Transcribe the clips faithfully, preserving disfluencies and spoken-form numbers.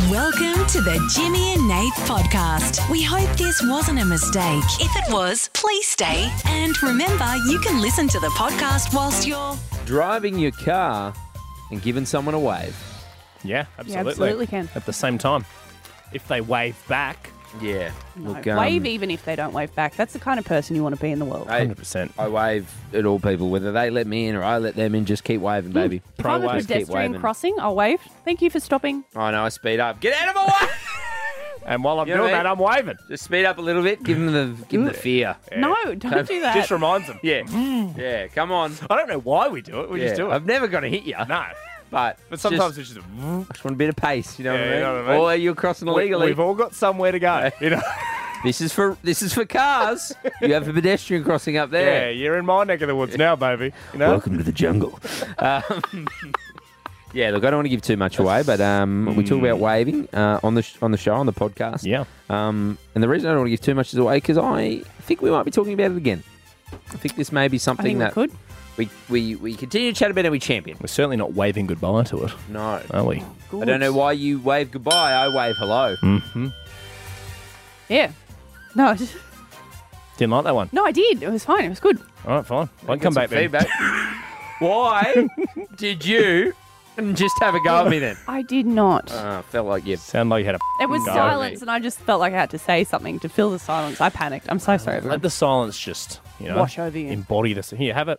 Welcome to the Jimmy and Nate podcast. We hope this wasn't a mistake. If it was, please stay. And remember, you can listen to the podcast whilst you're driving your car and giving someone a wave. Yeah, absolutely. You absolutely can. At the same time, if they wave back, Yeah. No, Look, um, wave even if they don't wave back. That's the kind of person you want to be in the world. I, one hundred percent. I wave at all people, whether they let me in or I let them in. Just keep waving, baby. If I'm a Just keep pedestrian waving. crossing, I'll wave. Thank you for stopping. I know, I speed up. Get out of my way! And while I'm You know doing what I that, I'm waving. Just speed up a little bit. Give them the, give them the fear. No, don't do that. Just reminds them. Yeah. Yeah, come on. I don't know why we do it. We Yeah. just do it. I've never got to hit you. No. But, But sometimes just, it's just, I just want a bit of pace, you know, Yeah, what, I mean? you know what I mean? Or you're crossing we, illegally. we've all got somewhere to go. You know? This is for this is for cars. You have a pedestrian crossing up Yeah, there. you're in my neck of the woods now, baby. You know? Welcome to the jungle. um, yeah, look, I don't want to give too much away, but um, we talk about waving uh, on the sh- on the show, on the podcast. Yeah. Um, and the reason I don't want to give too much away because I think we might be talking about it again. I think this may be I something think we that could. we, we, we continue to chat about and we champion. We're certainly not waving goodbye to it, No. are we? I don't know why you wave goodbye. I wave hello. Mm-hmm. Yeah. No, I just, Didn't like that one. no, I did. It was fine. It was good. All right, fine. I can Get come some back then. feedback. Why did you just have a go at me then? I did not. Uh, felt like you. Sound like you had a it was go at silence, me. and I just felt like I had to say something to fill the silence. I panicked. I'm so sorry, everyone. Let the silence just, you know, Wash over you. embody this. Here, have it.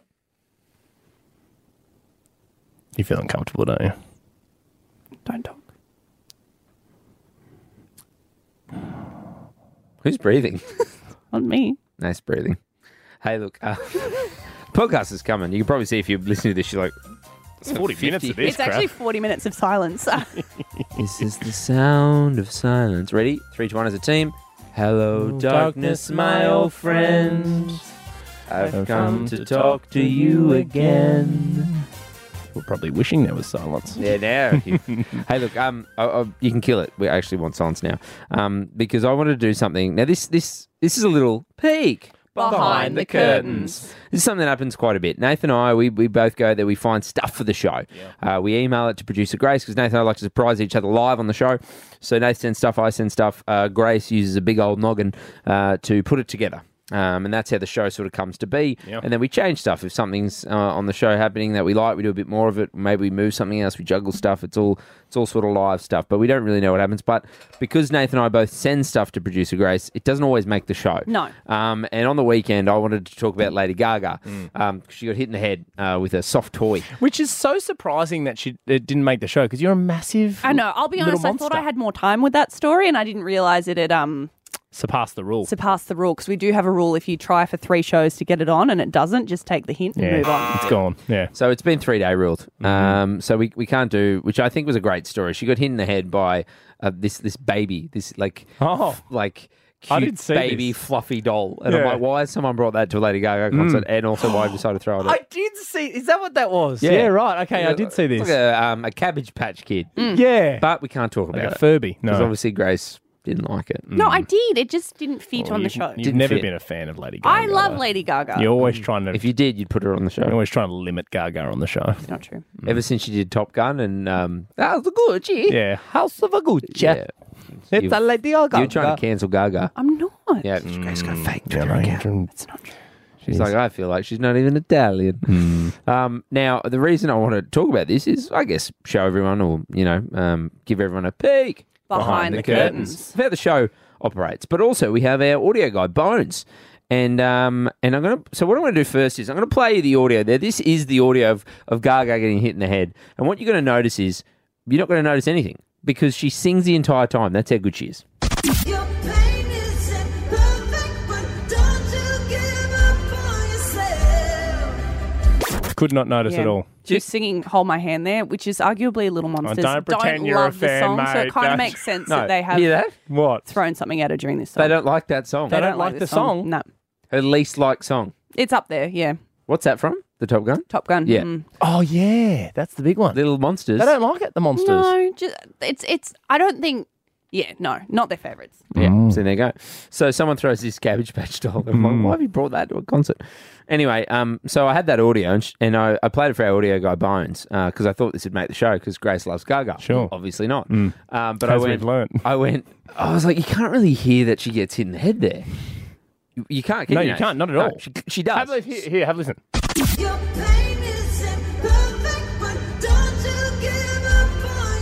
You feel uncomfortable, don't you? Don't talk. Who's breathing? Not me. Nice breathing. Hey, look, uh, podcast is coming. You can probably see if you're listening to this, you're like, It's forty minutes of this It's crap. actually forty minutes of silence. this is the sound of silence. Ready? Three, two, one as a team. Hello, darkness, my old friend. I've come to talk to you again. We're probably wishing there was silence. Yeah, now. you- hey, look, um, I, I, you can kill it. We actually want silence now, um, because I want to do something. Now, this, this, this is a little peek Behind the curtains. This is something that happens quite a bit. Nathan and I, we, we both go there. We find stuff for the show. Uh, we email it to producer Grace because Nathan and I like to surprise each other live on the show. So Nathan sends stuff, I send stuff. Uh, Grace uses a big old noggin uh, to put it together. Um, and that's how the show sort of comes to be. Yeah. And then we change stuff. If something's uh, on the show happening that we like, we do a bit more of it. Maybe we move something else. We juggle stuff. It's all it's all sort of live stuff. But we don't really know what happens. But because Nathan and I both send stuff to producer Grace, it doesn't always make the show. No. Um, and on the weekend, I wanted to talk about Lady Gaga. Um, she got hit in the head uh, with a soft toy. Which is so surprising that she it didn't make the show because you're a massive. I know. I'll be little honest. I thought monster. I had more time with that story, and I didn't realise it had um surpassed the rule. surpassed the rule. Because we do have a rule: if you try for three shows to get it on and it doesn't, just take the hint and yeah, move on. it's gone. Yeah. So it's been three day ruled. Um, so we, we can't do, which I think was a great story. She got hit in the head by uh, this this baby, this like Oh. like I cute didn't see baby this. fluffy doll. And I'm Yeah. like, why has someone brought that to a Lady Gaga concert? And also why decided to throw it? I did see. Is that what that was? Yeah. right. Okay, I did see It's this. like a, um, a Cabbage Patch Kid, yeah. but we can't talk like about a it Furby. because No. obviously Grace didn't like it. No, I did. It just didn't fit Well, on the you've- show. You've Didn't never fit. been a fan of Lady Gaga. I love though. Lady Gaga. You're always trying to. If you did, you'd put her on the show. You're always trying to limit Gaga on the show. It's not true. Ever since she did Top Gun and um, that was the Gucci. Yeah. House of a Gucci. Yeah. It's You've- a Lady Gaga. You're trying to cancel Gaga. I'm not. Yeah, Grace got a fake Yeah, Twitter no, account. you're- It's not true. She's like, I feel like she's not even Italian. Um, now, the reason I want to talk about this is, I guess, show everyone or, you know, um, give everyone a peek Behind the curtains. of how the show operates. But also, we have our audio guy, Bones. And um, and I'm gonna. So what I'm gonna do first is I'm gonna play you the audio there. This is the audio of, of Gaga getting hit in the head. And what you're gonna notice is you're not gonna notice anything because she sings the entire time. That's how good she is. Your pain isn't perfect, but don't you give up on yourself. Could not notice Yeah. at all. Just singing "Hold My Hand" there, which is arguably Little Monsters. don't pretend you're a love fan, the song, so mate. it kind Don't- of makes sense No, that they have hear that? What? thrown something at her during this song. They don't like that song. They don't like the song? No, Her least liked song. it's up there. Yeah, What's that from? The Top Gun? Top Gun. Yeah. Mm. Oh yeah, that's the big one. Little Monsters. They don't like it. The monsters. No, just, it's it's. I don't think Yeah, no, not their favourites. Yeah, so there you go. So someone throws this Cabbage Patch doll. I'm like, why have you brought that to a concert? Anyway, um, so I had that audio and, sh- and I, I played it for our audio guy Bones because I thought this would make the show because Grace loves Gaga. Sure. Obviously not. Um, but I As went, we've learnt. I went, I was like, you can't really hear that she gets hit in the head there. You, you can't. Can No, you, you Nate? can't, not at No, all. She, she does. Have a, here, here, have a listen. Your pain isn't perfect, but don't you give up on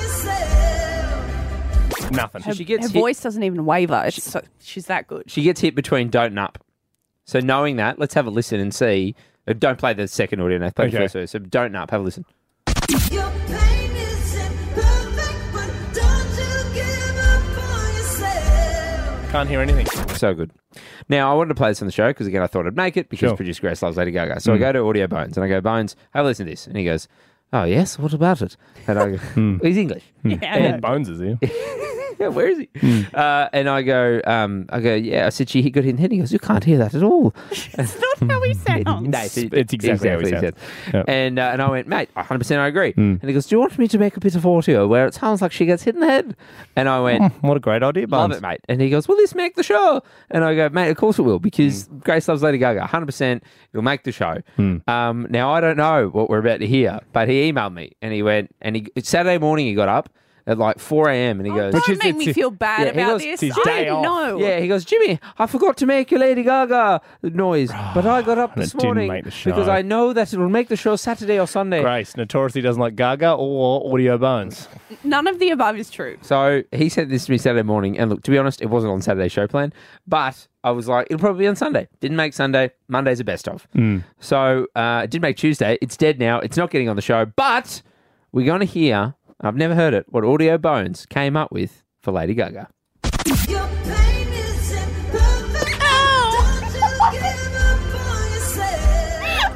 yourself. Nothing. Her, she gets her hit- voice doesn't even waver. It's so, she's that good. She gets hit between don't and up. So knowing that, let's have a listen and see. Uh, Don't play the second audio, no. Play the Okay. first audio. So don't and up. Have a listen. Your pain isn't perfect, but don't you give up on yourself. Can't hear anything. So good. Now, I wanted to play this on the show because, again, I thought I'd make it because Sure. producer Grace loves Lady Gaga. So I go to Audio Bones and I go, Bones, have a listen to this. And he goes, oh, yes? What about it? And I go, he's English. Yeah, I know. Bones is here. Yeah, where is he? Uh, and I go, um, I go, yeah. I said, she got hit in the head. He goes, you can't hear that at all. It's not how he sounds. No, It's exactly how he said. sounds. Yep. And uh, and I went, mate, one hundred percent I agree. And he goes, do you want me to make a bit of audio where it sounds like she gets hit in the head? And I went, What a great idea, love Bones. it, mate. And he goes, will this make the show? And I go, mate, of course it will because Grace loves Lady Gaga. one hundred percent it'll make the show. Um, now, I don't know what we're about to hear, but he emailed me and he went, and he Saturday morning he got up at like four a.m. and he goes, Don't is- make me it's- feel bad yeah, he about goes, this. it's his I day didn't off. know. yeah, he goes, Jimmy, I forgot to make your Lady Gaga noise, but I got up And this it didn't morning make the show. because I know that it will make the show Saturday or Sunday. Grace notoriously doesn't like Gaga or Audio Bones. None of the above is true. So he sent this to me Saturday morning, and look, to be honest, it wasn't on Saturday's show plan, but I was like, it'll probably be on Sunday. Didn't make Sunday. Monday's a best of. So uh, it did make Tuesday. It's dead now. It's not getting on the show, but we're going to hear, I've never heard it, what Audio Bones came up with for Lady Gaga. Your pain isn't perfect, but don't you give up on yourself.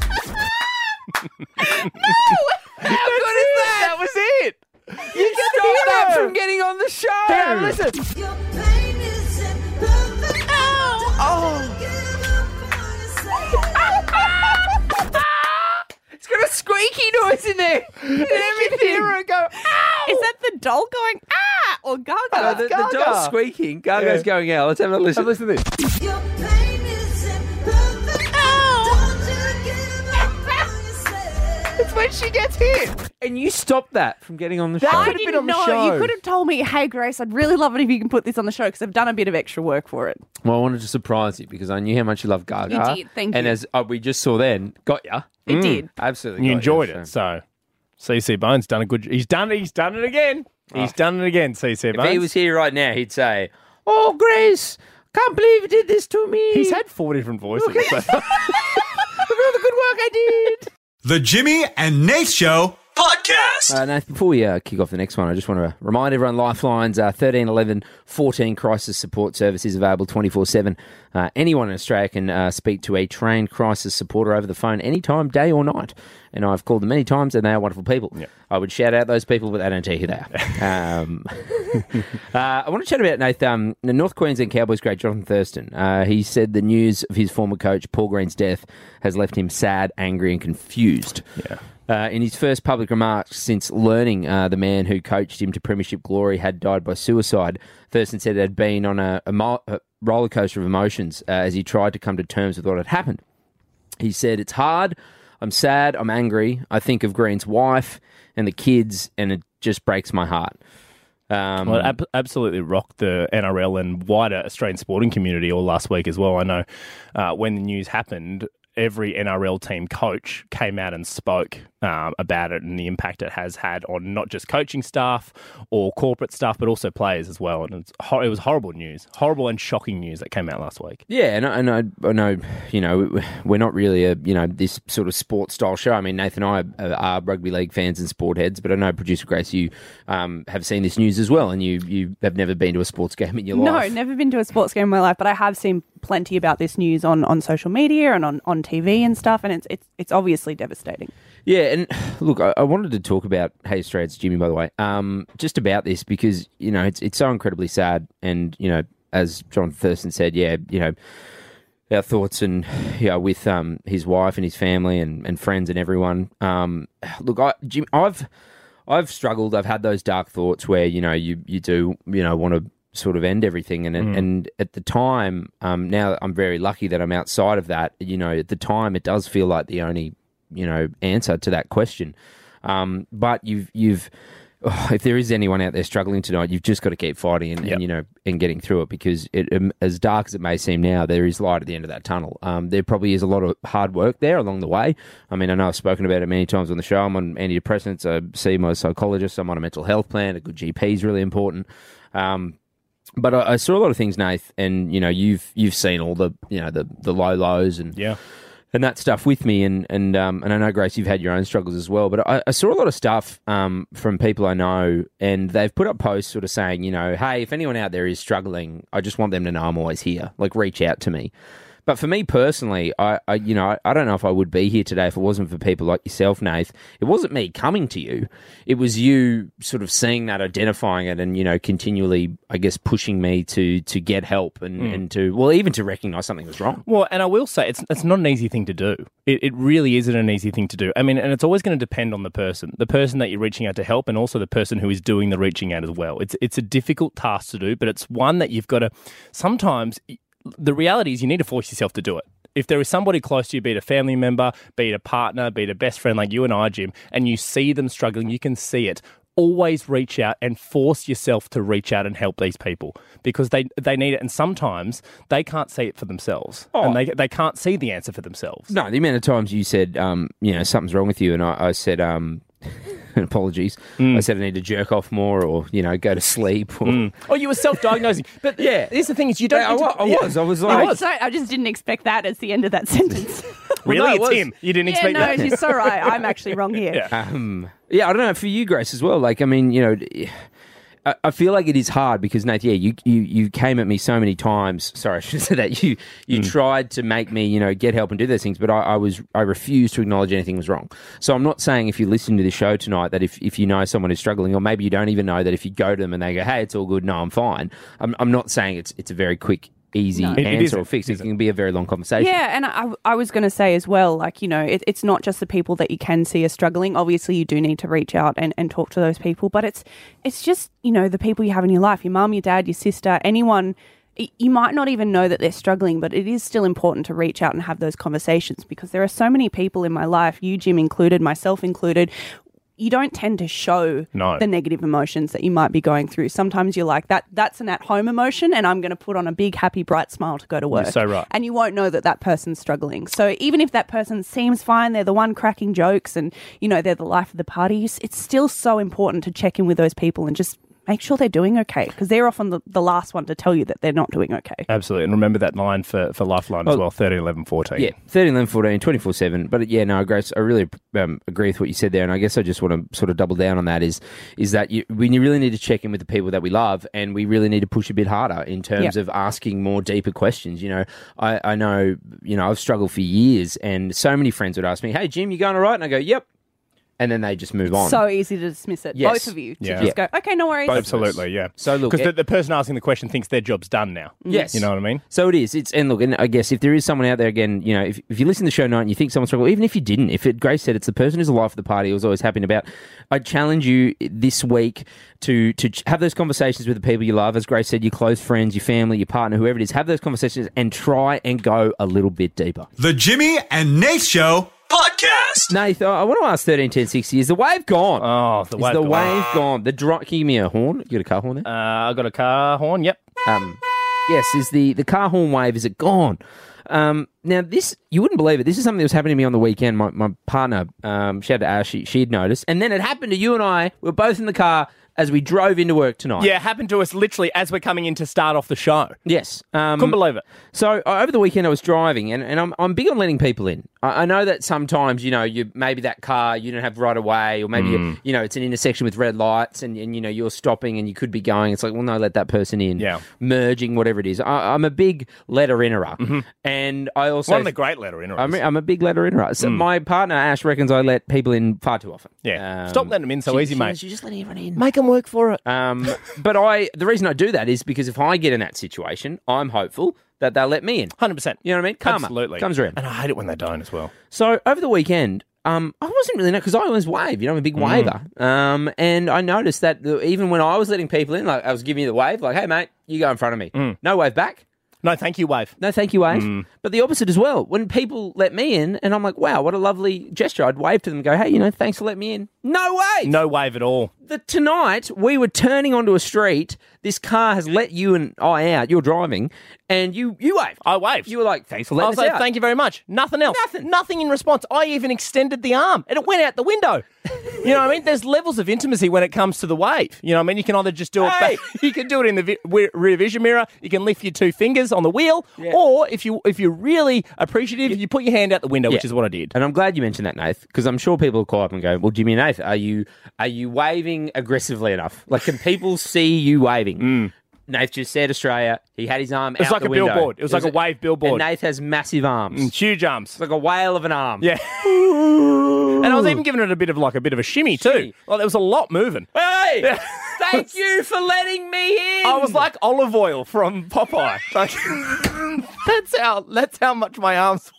How good is that? That was it. You stopped that from getting on the show. Here, listen. Your pain isn't perfect, but don't you give up on yourself. It's got a squeaky noise in there. And everything. Hear it go, Is that the doll going, ah, or Gaga? Uh, the, the Gaga. doll's squeaking. Gaga's Yeah. going out. Let's have a listen. Have a listen to this. Your pain isn't perfect, but don't you give up on yourself. It's when she gets hit. And you stopped that from getting on the That show. I could have been didn't on the know. show. You could have told me, hey, Grace, I'd really love it if you can put this on the show because I've done a bit of extra work for it. Well, I wanted to surprise you because I knew how much you love Gaga. You did, thank And you. as uh, we just saw then, got ya. It did. Absolutely. You got enjoyed ya, it, so. so C C Bones done a good. He's done. He's done it again. He's done it again. C C If Bones. he was here right now, he'd say, oh, Grace, can't believe you did this to me. He's had four different voices. so- Look at all the good work I did. The Jimmy and Nate Show podcast. Uh, Nath, before we uh, kick off the next one, I just want to remind everyone Lifeline's uh, thirteen eleven fourteen crisis support service is available twenty-four seven. Uh, anyone in Australia can uh, speak to a trained crisis supporter over the phone anytime, day or night. And I've called them many times, and they are wonderful people. I would shout out those people, but they don't tell you who they are. um, uh, I want to chat about, Nath, um, the North Queensland Cowboys great Jonathan Thurston. Uh, he said the news of his former coach, Paul Green's death, has left him sad, angry, and confused. Yeah. Uh, in his first public remarks since learning uh, the man who coached him to premiership glory had died by suicide, Thurston said it had been on a, a, mo- a roller coaster of emotions uh, as he tried to come to terms with what had happened. He said, it's hard, I'm sad, I'm angry, I think of Green's wife and the kids, and it just breaks my heart. Um, Well, it ab- absolutely rocked the N R L and wider Australian sporting community all last week as well. I know uh, when the news happened, every N R L team coach came out and spoke um, about it and the impact it has had on not just coaching staff or corporate staff, but also players as well. And it's hor- it was horrible news, horrible and shocking news that came out last week. Yeah, and I, and I, I know, you know, we're not really a, you know, this sort of sports style show. I mean, Nathan and I are, are rugby league fans and sport heads, but I know, producer Grace, you um, have seen this news as well, and you, you have never been to a sports game in your No, life. never been to a sports game in my life, but I have seen plenty about this news on, on social media and on, on T V and stuff, and it's it's it's obviously devastating. Yeah, and look, I, I wanted to talk about Hey Australia, it's Jimmy, by the way, um, just about this because, you know, it's it's so incredibly sad, and, you know, as John Thurston said, yeah, you know, our thoughts and yeah, with um, his wife and his family and, and friends and everyone. Um, look, I, Jim, I've I've struggled. I've had those dark thoughts where, you know, you, you do, you know, want to sort of end everything. And Mm. and at the time, um, now I'm very lucky that I'm outside of that. You know, at the time, it does feel like the only, you know, answer to that question. Um, but you've you've oh, if there is anyone out there struggling tonight, you've just got to keep fighting and, Yep. and you know and getting through it, because it, um, as dark as it may seem now, there is light at the end of that tunnel. Um, there probably is a lot of hard work there along the way. I mean, I know I've spoken about it many times on the show. I'm on antidepressants. I see my psychologist. I'm on a mental health plan. A good G P is really important. Um, But I, I saw a lot of things, Nath, and you know you've you've seen all the you know the the low lows and Yeah. and that stuff with me, and and um, and I know, Grace, you've had your own struggles as well. But I, I saw a lot of stuff um, from people I know, and they've put up posts sort of saying, you know, hey, if anyone out there is struggling, I just want them to know I'm always here. Like, reach out to me. But for me personally, I, I you know, I, I don't know if I would be here today if it wasn't for people like yourself, Nath. It wasn't me coming to you. It was you sort of seeing that, identifying it, and, you know, continually, I guess, pushing me to to get help and, Mm. and to, well, even to recognise something was wrong. Well, and I will say it's it's not an easy thing to do. It, it really isn't an easy thing to do. I mean, and it's always going to depend on the person, the person that you're reaching out to help, and also the person who is doing the reaching out as well. It's it's a difficult task to do, but it's one that you've got to. Sometimes the reality is you need to force yourself to do it. If there is somebody close to you, be it a family member, be it a partner, be it a best friend like you and I, Jim, and you see them struggling, you can see it. Always reach out and force yourself to reach out and help these people, because they they need it, and sometimes they can't see it for themselves, Oh. and they they can't see the answer for themselves. No, the amount of times you said, um, you know, something's wrong with you, and I, I said, um, apologies. I said I need to jerk off more, or, you know, go to sleep. Or, Oh, you were self-diagnosing, but Yeah. here's the thing: is you don't. I, get to- wa- I yeah. was. I was I, like, was, sorry, I just didn't expect that as the end of that sentence. Really, no, it it's was. him. You didn't yeah, expect no, that. it's all right. I'm actually wrong here. Yeah. Um, yeah, I don't know, for you, Grace, as well. Like, I mean, you know, I, I feel like it is hard because, Nath, yeah, you, you you came at me so many times. Sorry, I should say that. You you tried to make me, you know, get help and do those things, but I, I was I refused to acknowledge anything was wrong. So I'm not saying, if you're listening to this show tonight, that if, if you know someone who's struggling, or maybe you don't even know, that if you go to them and they go, hey, it's all good, no, I'm fine. I'm, I'm not saying it's it's a very quick, easy No. It- it answer isn't. or fix. It It isn't. can be a very long conversation. Yeah, and I, I was going to say as well, like, you know, it, it's not just the people that you can see are struggling. Obviously, you do need to reach out and, and talk to those people, but it's it's just, you know, the people you have in your life, your mum, your dad, your sister, anyone. y- You might not even know that they're struggling, but it is still important to reach out and have those conversations, because there are so many people in my life, you, Jim included, myself included. You don't tend to show No. the negative emotions that you might be going through. Sometimes you're like, that. that's an at-home emotion, and I'm going to put on a big, happy, bright smile to go to work. so right. And you won't know that that person's struggling. So even if that person seems fine, they're the one cracking jokes and, you know, they're the life of the party, it's it's still so important to check in with those people and just make sure they're doing okay, because they're often the, the last one to tell you that they're not doing okay. Absolutely, and remember that line for, for Lifeline as Oh. well, thirteen, eleven, fourteen. Yeah, thirteen, eleven, fourteen, twenty-four seven. But yeah, no, Grace, I really um, agree with what you said there. And I guess I just want to sort of double down on that is is that you, we really need to check in with the people that we love, and we really need to push a bit harder in terms Yep. of asking more deeper questions. You know, I, I know, you know, I've struggled for years, and so many friends would ask me, hey, Jim, you going all right? And I go, yep. And then they just move on. So easy to dismiss it, Yes. both of you, to Yeah. just go, okay, no worries. Both. Absolutely, yeah. So look, because it- the, the person asking the question thinks their job's done now. Yes. You know what I mean? So it is. It's and look, and I guess if there is someone out there, again, you know, if, if you listen to the show tonight and you think someone's struggling, even if you didn't, if it, Grace said it's the person who's the life of the party, who's always happy and about, I'd challenge you this week to to ch- have those conversations with the people you love. As Grace said, your close friends, your family, your partner, whoever it is, have those conversations and try and go a little bit deeper. The Jimmy and Nate Show podcast. Nath, I want to ask thirteen ten sixty, is the wave gone? Oh, the is wave the gone. wave gone? The dro- Can you give me a horn? You got a car horn there? Uh, I got a car horn, yep. Um, yes, is the, the car horn wave, is it gone? Um, now, this, you wouldn't believe it. This is something that was happening to me on the weekend. My, my partner, um, she had to ask, she, she'd noticed. And then it happened to you and I. We were both in the car as we drove into work tonight. Yeah, it happened to us literally as we're coming in to start off the show. Yes. Um, Couldn't believe it. So uh, over the weekend I was driving, and, and I'm I'm big on letting people in. I, I know that sometimes, you know, you maybe that car you don't have right away, or maybe you, you know it's an intersection with red lights, and, and you know you're stopping and you could be going. It's like, well, no, let that person in. Yeah. Merging, whatever it is. I, I'm a big letter innerer, and I also One of the great letter inners. I'm, I'm a big letter innerer. So my partner Ash reckons I let people in far too often. Yeah. Um, Stop letting them in so she- easy, she mate. goes, You're just letting everyone in. Make them work for it. Um, but I, the reason I do that is because if I get in that situation, I'm hopeful that they'll let me in. one hundred percent. You know what I mean? Karma Absolutely. comes around. And I hate it when they don't as well. So over the weekend, um, I wasn't really, because I always wave, you know, I'm a big waver. Um, and I noticed that the, even when I was letting people in, like I was giving you the wave, like, hey, mate, you go in front of me. No wave back. No, thank you, wave. No, thank you, wave. But the opposite as well. When people let me in, and I'm like, wow, what a lovely gesture. I'd wave to them and go, hey, you know, thanks for letting me in. No wave. No wave at all. The, tonight, we were turning onto a street. This car has let you and I out. You're driving, and you you waved. I waved. You were like, thanks for I letting was us like, out. thank you very much. Nothing else. Nothing. Nothing in response. I even extended the arm, and it went out the window. You know what I mean? There's levels of intimacy when it comes to the wave. You know what I mean? You can either just do it Hey. back, you can do it in the vi- wi- rear vision mirror, you can lift your two fingers on the wheel, or if, you, if you're really appreciative, you put your hand out the window, which Yeah. is what I did. And I'm glad you mentioned that, Nath, because I'm sure people will call up and go, well, Jimmy and Nath, are you are you waving aggressively enough? Like, can people see you waving? Nath just said Australia. He had his arm It was out like the a window. billboard. It was like a wave billboard. And Nath has massive arms. Mm, Huge arms. It's like a whale of an arm. Yeah. And I was even giving it a bit of like a bit of a shimmy too. Shimmy. Like there was a lot moving. Hey! Thank you for letting me in. I was like olive oil from Popeye. Like, that's how that's how much my arms.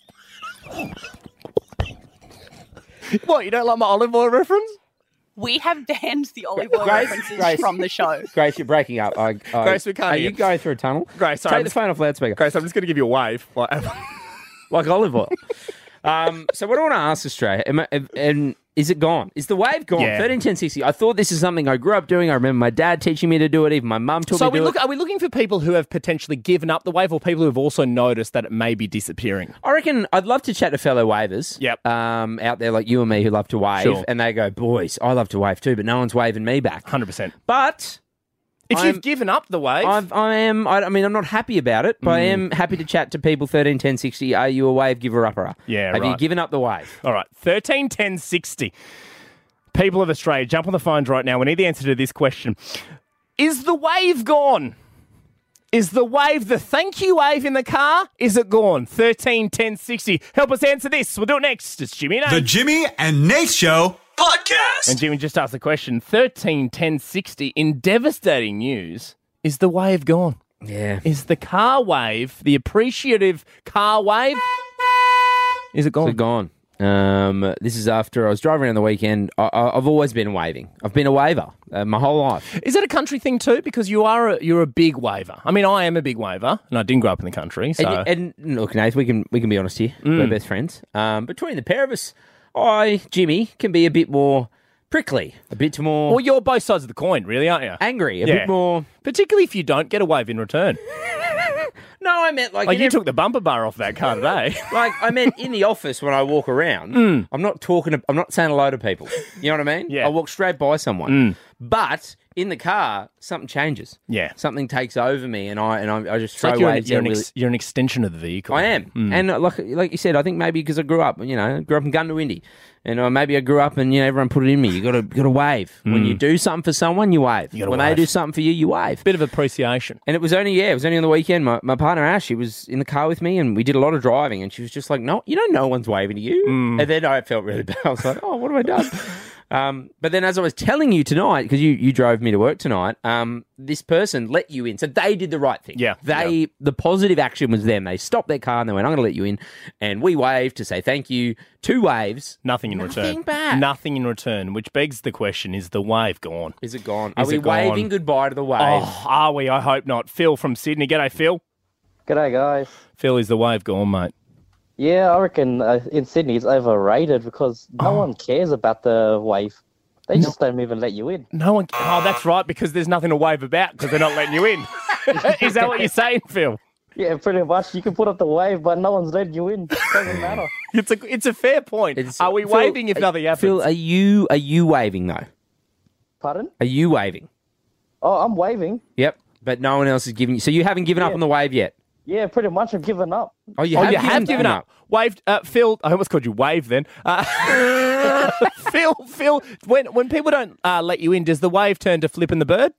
What, you don't like my olive oil reference? We have banned the olive oil Grace, references Grace. from the show. Grace, you're breaking up. I, I, Grace, we can't Are hear you you. going through a tunnel? Grace, sorry, I'm Take the just- phone off loudspeaker. Grace, I'm just going to give you a wave. Like, Like olive oil. um, so what I want to ask Australia, am I, and is it gone? Is the wave gone? Yeah. thirteen ten sixty. I thought this is something I grew up doing. I remember my dad teaching me to do it. Even my mum taught so me are to we, do look, it. are we looking for people who have potentially given up the wave or people who have also noticed that it may be disappearing? I reckon I'd love to chat to fellow wavers Yep. um, out there like you and me who love to wave. Sure. And they go, boys, I love to wave too, but no one's waving me back. one hundred percent. But If I'm- you've given up the wave, I've, I am, I, I mean, I'm not happy about it, but I am happy to chat to people thirteen ten sixty. Are you a wave giver upper? Yeah, Have you right. given up the wave? all right, thirteen ten sixty. People of Australia, jump on the phones right now. We need the answer to this question. Is the wave gone? Is the wave, the thank you wave in the car, is it gone? thirteen ten sixty. Help us answer this. We'll do it next. It's Jimmy and The Nate. Jimmy and Nate Show podcast. And Jimmy just asked the question, thirteen ten sixty, in devastating news, is the wave gone? Yeah. Is the car wave, the appreciative car wave, is it gone? It's gone. Um, this is after I was driving around the weekend. I, I, I've always been waving. I've been a waver uh, my whole life. Is it a country thing too? Because you are a, you're a big waver. I mean, I am a big waver, and I didn't grow up in the country. So And, and look, Nath, we can we can be honest here. We're best friends. Um, between the pair of us, I, Jimmy, can be a bit more prickly, a bit more well, you're both sides of the coin, really, aren't you? angry, a Yeah. bit more. Particularly if you don't get a wave in return. No, I meant like Like in you ev- took the bumper bar off that car today. Like I meant in the office when I walk around, I'm not talking. To, I'm not saying hello to people. You know what I mean? Yeah. I walk straight by someone. But in the car, something changes. Yeah. something takes over me, and I and I, I just It's throw like you're, an, waves. you're, down an really- ex, you're an extension of the vehicle. I am, and uh, like like you said, I think maybe because I grew up, you know, grew up in Gundawindi, and uh, maybe I grew up and you know everyone put it in me. You got to got to wave when you do something for someone. You wave gotta when they wave. do something for you. You wave. Bit of appreciation. And it was only, yeah, it was only on the weekend. My, my partner, Ash, she was in the car with me and we did a lot of driving and she was just like, no, you know, no one's waving to you. And then I felt really bad. I was like, oh, what have I done? um, but then as I was telling you tonight, because you, you drove me to work tonight, um, this person let you in. So they did the right thing. Yeah, They, yeah. the positive action was them. They stopped their car and they went, I'm going to let you in. And we waved to say thank you. Two waves. Nothing in Nothing return. back. Nothing in return, which begs the question, is the wave gone? Is it gone? Is Are we it gone? waving goodbye to the wave? Oh, are we? I hope not. Phil from Sydney. G'day, Phil. G'day, guys. Phil, is the wave gone, mate? Yeah, I reckon uh, in Sydney it's overrated because no one cares about the wave. They just don't even let you in. No one. Oh, that's right, because there's nothing to wave about because they're not letting you in. Is that what you're saying, Phil? Yeah, pretty much. You can put up the wave, but no one's letting you in. Doesn't matter. It's a it's a fair point. It's- Are we Phil, waving if uh, nothing happens? Phil, are you, are you waving though? Pardon? Are you waving? Oh, I'm waving. Yep, but no one else is giving you. So you haven't given up Yeah. on the wave yet? Yeah, pretty much. I've given up. Oh, you oh, have, you given, have given up. Waved, uh, Phil. I almost called you Wave then. Uh, Phil, Phil. When when people don't uh, let you in, does the wave turn to flipping the bird?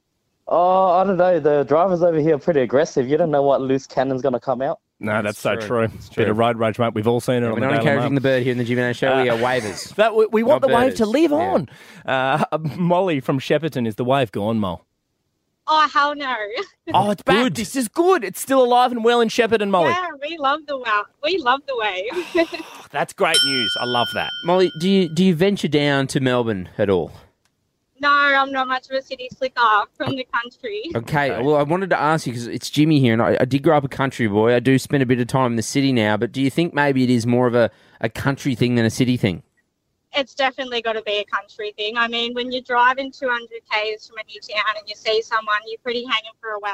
Oh, I don't know. The drivers over here are pretty aggressive. You don't know what loose cannon's going to come out. No, that's, so true. true. It's Bit true. of road rage, mate. We've all seen it on We're the not Daily encouraging Mail. the bird here in the Jimmy and Nate show. we are wavers. That we, we want Not the wave to birders. live Yeah. on. Uh, Molly from Shepparton, is the wave gone, Mol? Oh, hell no. Oh, it's back. This is good. It's still alive and well in Shepparton, Molly. Yeah, we love the wow. We love the wave. that's great news. I love that. Molly, do you do you venture down to Melbourne at all? No, I'm not much of a city slicker from the country. Okay, well, I wanted to ask you because it's Jimmy here, and I, I did grow up a country boy. I do spend a bit of time in the city now, but do you think maybe it is more of a, a country thing than a city thing? It's definitely got to be a country thing. I mean, when you're driving two hundred kays from a new town and you see someone, you're pretty hanging for a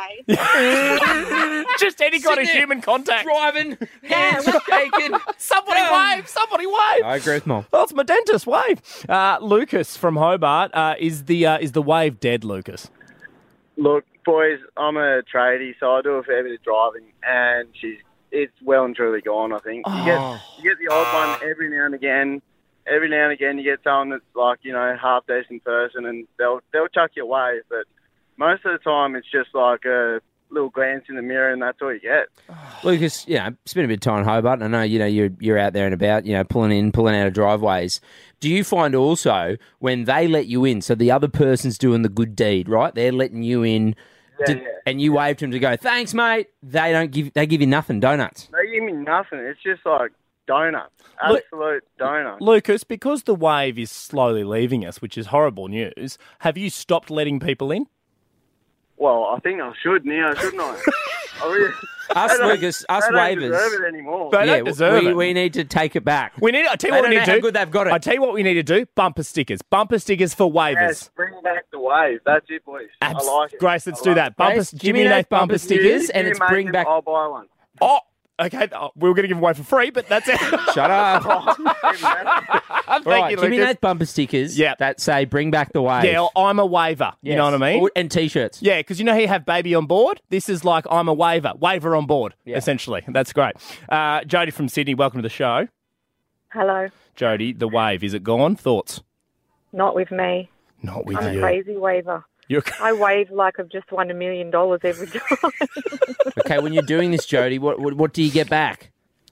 wave. Just any kind of Sitting there, human contact. Driving, hands shaking. Somebody wave. Somebody wave. I agree with Mom. Well, it's my dentist. Wave. Uh, Lucas from Hobart. Uh, is the uh, is the wave dead, Lucas? Look, boys, I'm a tradie, so I do a fair bit of driving, and she's it's well and truly gone, I think. You, get, you get the odd one every now and again. Every now and again you get someone that's like, you know, half-decent person, and they'll they'll chuck you away, but most of the time it's just like a little glance in the mirror and that's all you get. Lucas, you know, spend a bit of time in Hobart, and I know, you know, you're, you're out there and about, you know, pulling in, pulling out of driveways. Do you find also when they let you in, so the other person's doing the good deed, right? They're letting you in, Yeah, to, yeah. and you wave to them to go, thanks, mate. They don't give, they give you nothing, donuts. They give me nothing. It's just like donuts. Look- Absolute donuts. Lucas, because the wave is slowly leaving us, which is horrible news, have you stopped letting people in? Well, I think I should now, shouldn't I? I really, Us, they don't- Lucas, us they don't wavers. deserve it anymore. They yeah, don't deserve we, it. we need to take it back. We need. I tell you They what we don't need know to how do. good they've got it. I tell you what we need to do. Bumper stickers. Bumper stickers for waivers. Yes, bring back the wave. That's it, boys. Abs- I like it. Grace, let's I do like that. it. Bumper, Grace, Jimmy and Nath bumper stickers. and You it's make bring them, back- I'll buy one. Oh, okay. Oh, we were going to give them away for free, but that's it. Shut up. Thank right, you, Jimmy Lucas. Nath bumper stickers Yep. that say bring back the wave. Yeah, I'm a waiver. You know Yes. what I mean? Or- and T-shirts. Yeah, because you know how you have baby on board? This is like I'm a waiver. Waiver on board, Yeah. essentially. That's great. Uh, Jodie from Sydney, welcome to the show. Hello. Jodie, the wave, is it gone? Thoughts? Not with me. Not with I'm a you. crazy waver. You're I wave like I've just won a million dollars every time. Okay, when you're doing this, Jodie, what, what what do you get back?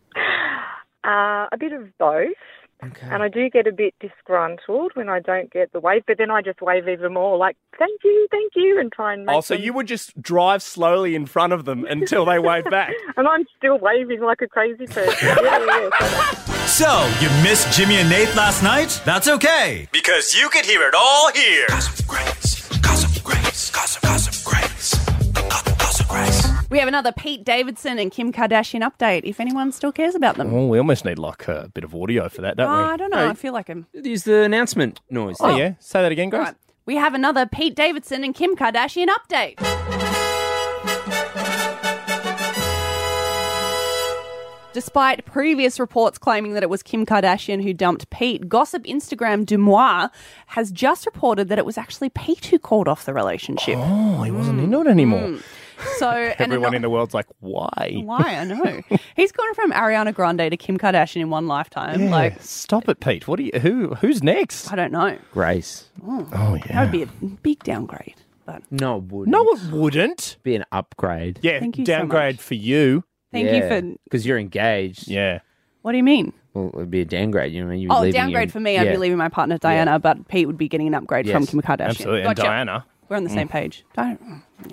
uh, a bit of both. Okay. And I do get a bit disgruntled when I don't get the wave, but then I just wave even more, like, thank you, thank you, and try and make Oh, so them- you would just drive slowly in front of them until they wave back? And I'm still waving like a crazy person. yeah, yeah, yeah. So, you missed Jimmy and Nate last night? That's okay, because you could hear it all here. Gossip Grace, Gossip Grace, Gossip, Gossip Grace, Gossip, Gossip Grace. We have another Pete Davidson and Kim Kardashian update, if anyone still cares about them. Oh, we almost need like a bit of audio for that, don't Oh, we? I don't know. I feel like I'm... Use the announcement noise. Oh, yeah. Say that again, Grace. Right. We have another Pete Davidson and Kim Kardashian update. Despite previous reports claiming that it was Kim Kardashian who dumped Pete, gossip Instagram Dumois has just reported that it was actually Pete who called off the relationship. Oh, he wasn't into it anymore. So and Everyone ano- in the world's like, why? why? I know. He's gone from Ariana Grande to Kim Kardashian in one lifetime. Yeah, Like, stop it, Pete. What do you? Who? Who's next? I don't know. Grace. Oh That yeah. would be a big downgrade. But No, it wouldn't. No, it wouldn't. be an upgrade. Yeah, Thank you so downgrade much. for you. thank you for. because you're engaged. Yeah. What do you mean? Well, it would be a downgrade. You know, you'd be Oh, leaving downgrade your- for me. I'd Yeah. be leaving my partner Diana, but Pete would be getting an upgrade from Yes, Kim Kardashian. Absolutely. And Gotcha. Diana. We're on the same page. Don't.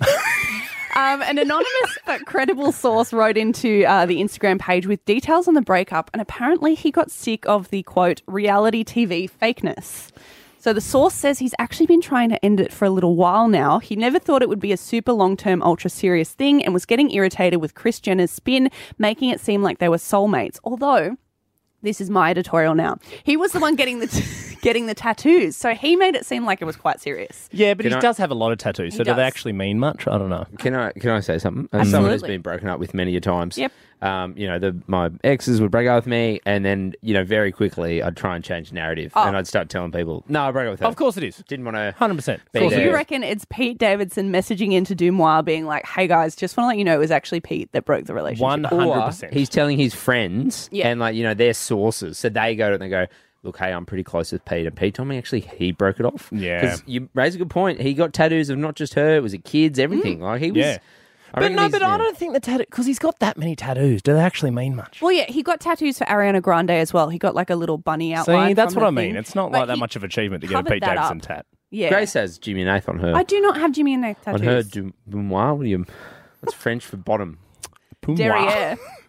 Um, an anonymous but credible source wrote into uh, the Instagram page with details on the breakup, and apparently he got sick of the, quote, reality T V fakeness. So the source says he's actually been trying to end it for a little while now. He never thought it would be a super long-term, ultra-serious thing and was getting irritated with Kris Jenner's spin, making it seem like they were soulmates. Although, this is my editorial now, he was the one getting the t- getting the tattoos, so he made it seem like it was quite serious. Yeah, but Can he I- does have a lot of tattoos. So He do they does. actually mean much? I don't know. Can I can I say something? As someone who's Absolutely. been broken up with many a times. Yep. Um, you know, the my exes would break up with me, and then you know, very quickly I'd try and change narrative, Oh. and I'd start telling people, "No, I broke up with her." Of course it is. Didn't want to. one hundred percent. Be So there. you reckon it's Pete Davidson messaging into Dumois being like, hey guys, just want to let you know it was actually Pete that broke the relationship. one hundred Or percent. he's telling his friends Yeah. and like you know their sources, so they go to it and they go, "Look, hey, I'm pretty close with Pete," and Pete told me actually he broke it off. Yeah. because you raise a good point. He got tattoos of not just her; it was the kids, everything. Like he was. Yeah. I But reckon no, he's- but I yeah. don't think the tattoo, because he's got that many tattoos. Do they actually mean much? Well, yeah, he got tattoos for Ariana Grande as well. He got like a little bunny outline. See, that's from what I the mean. thing. It's not But like that he much of an achievement to get a covered Pete that Davidson up. tat. Yeah. Grace has Jimmy and Nath on her. I do not have Jimmy and Nath on tattoos. her du- Dumois. What do you? What's French for bottom? Derriere.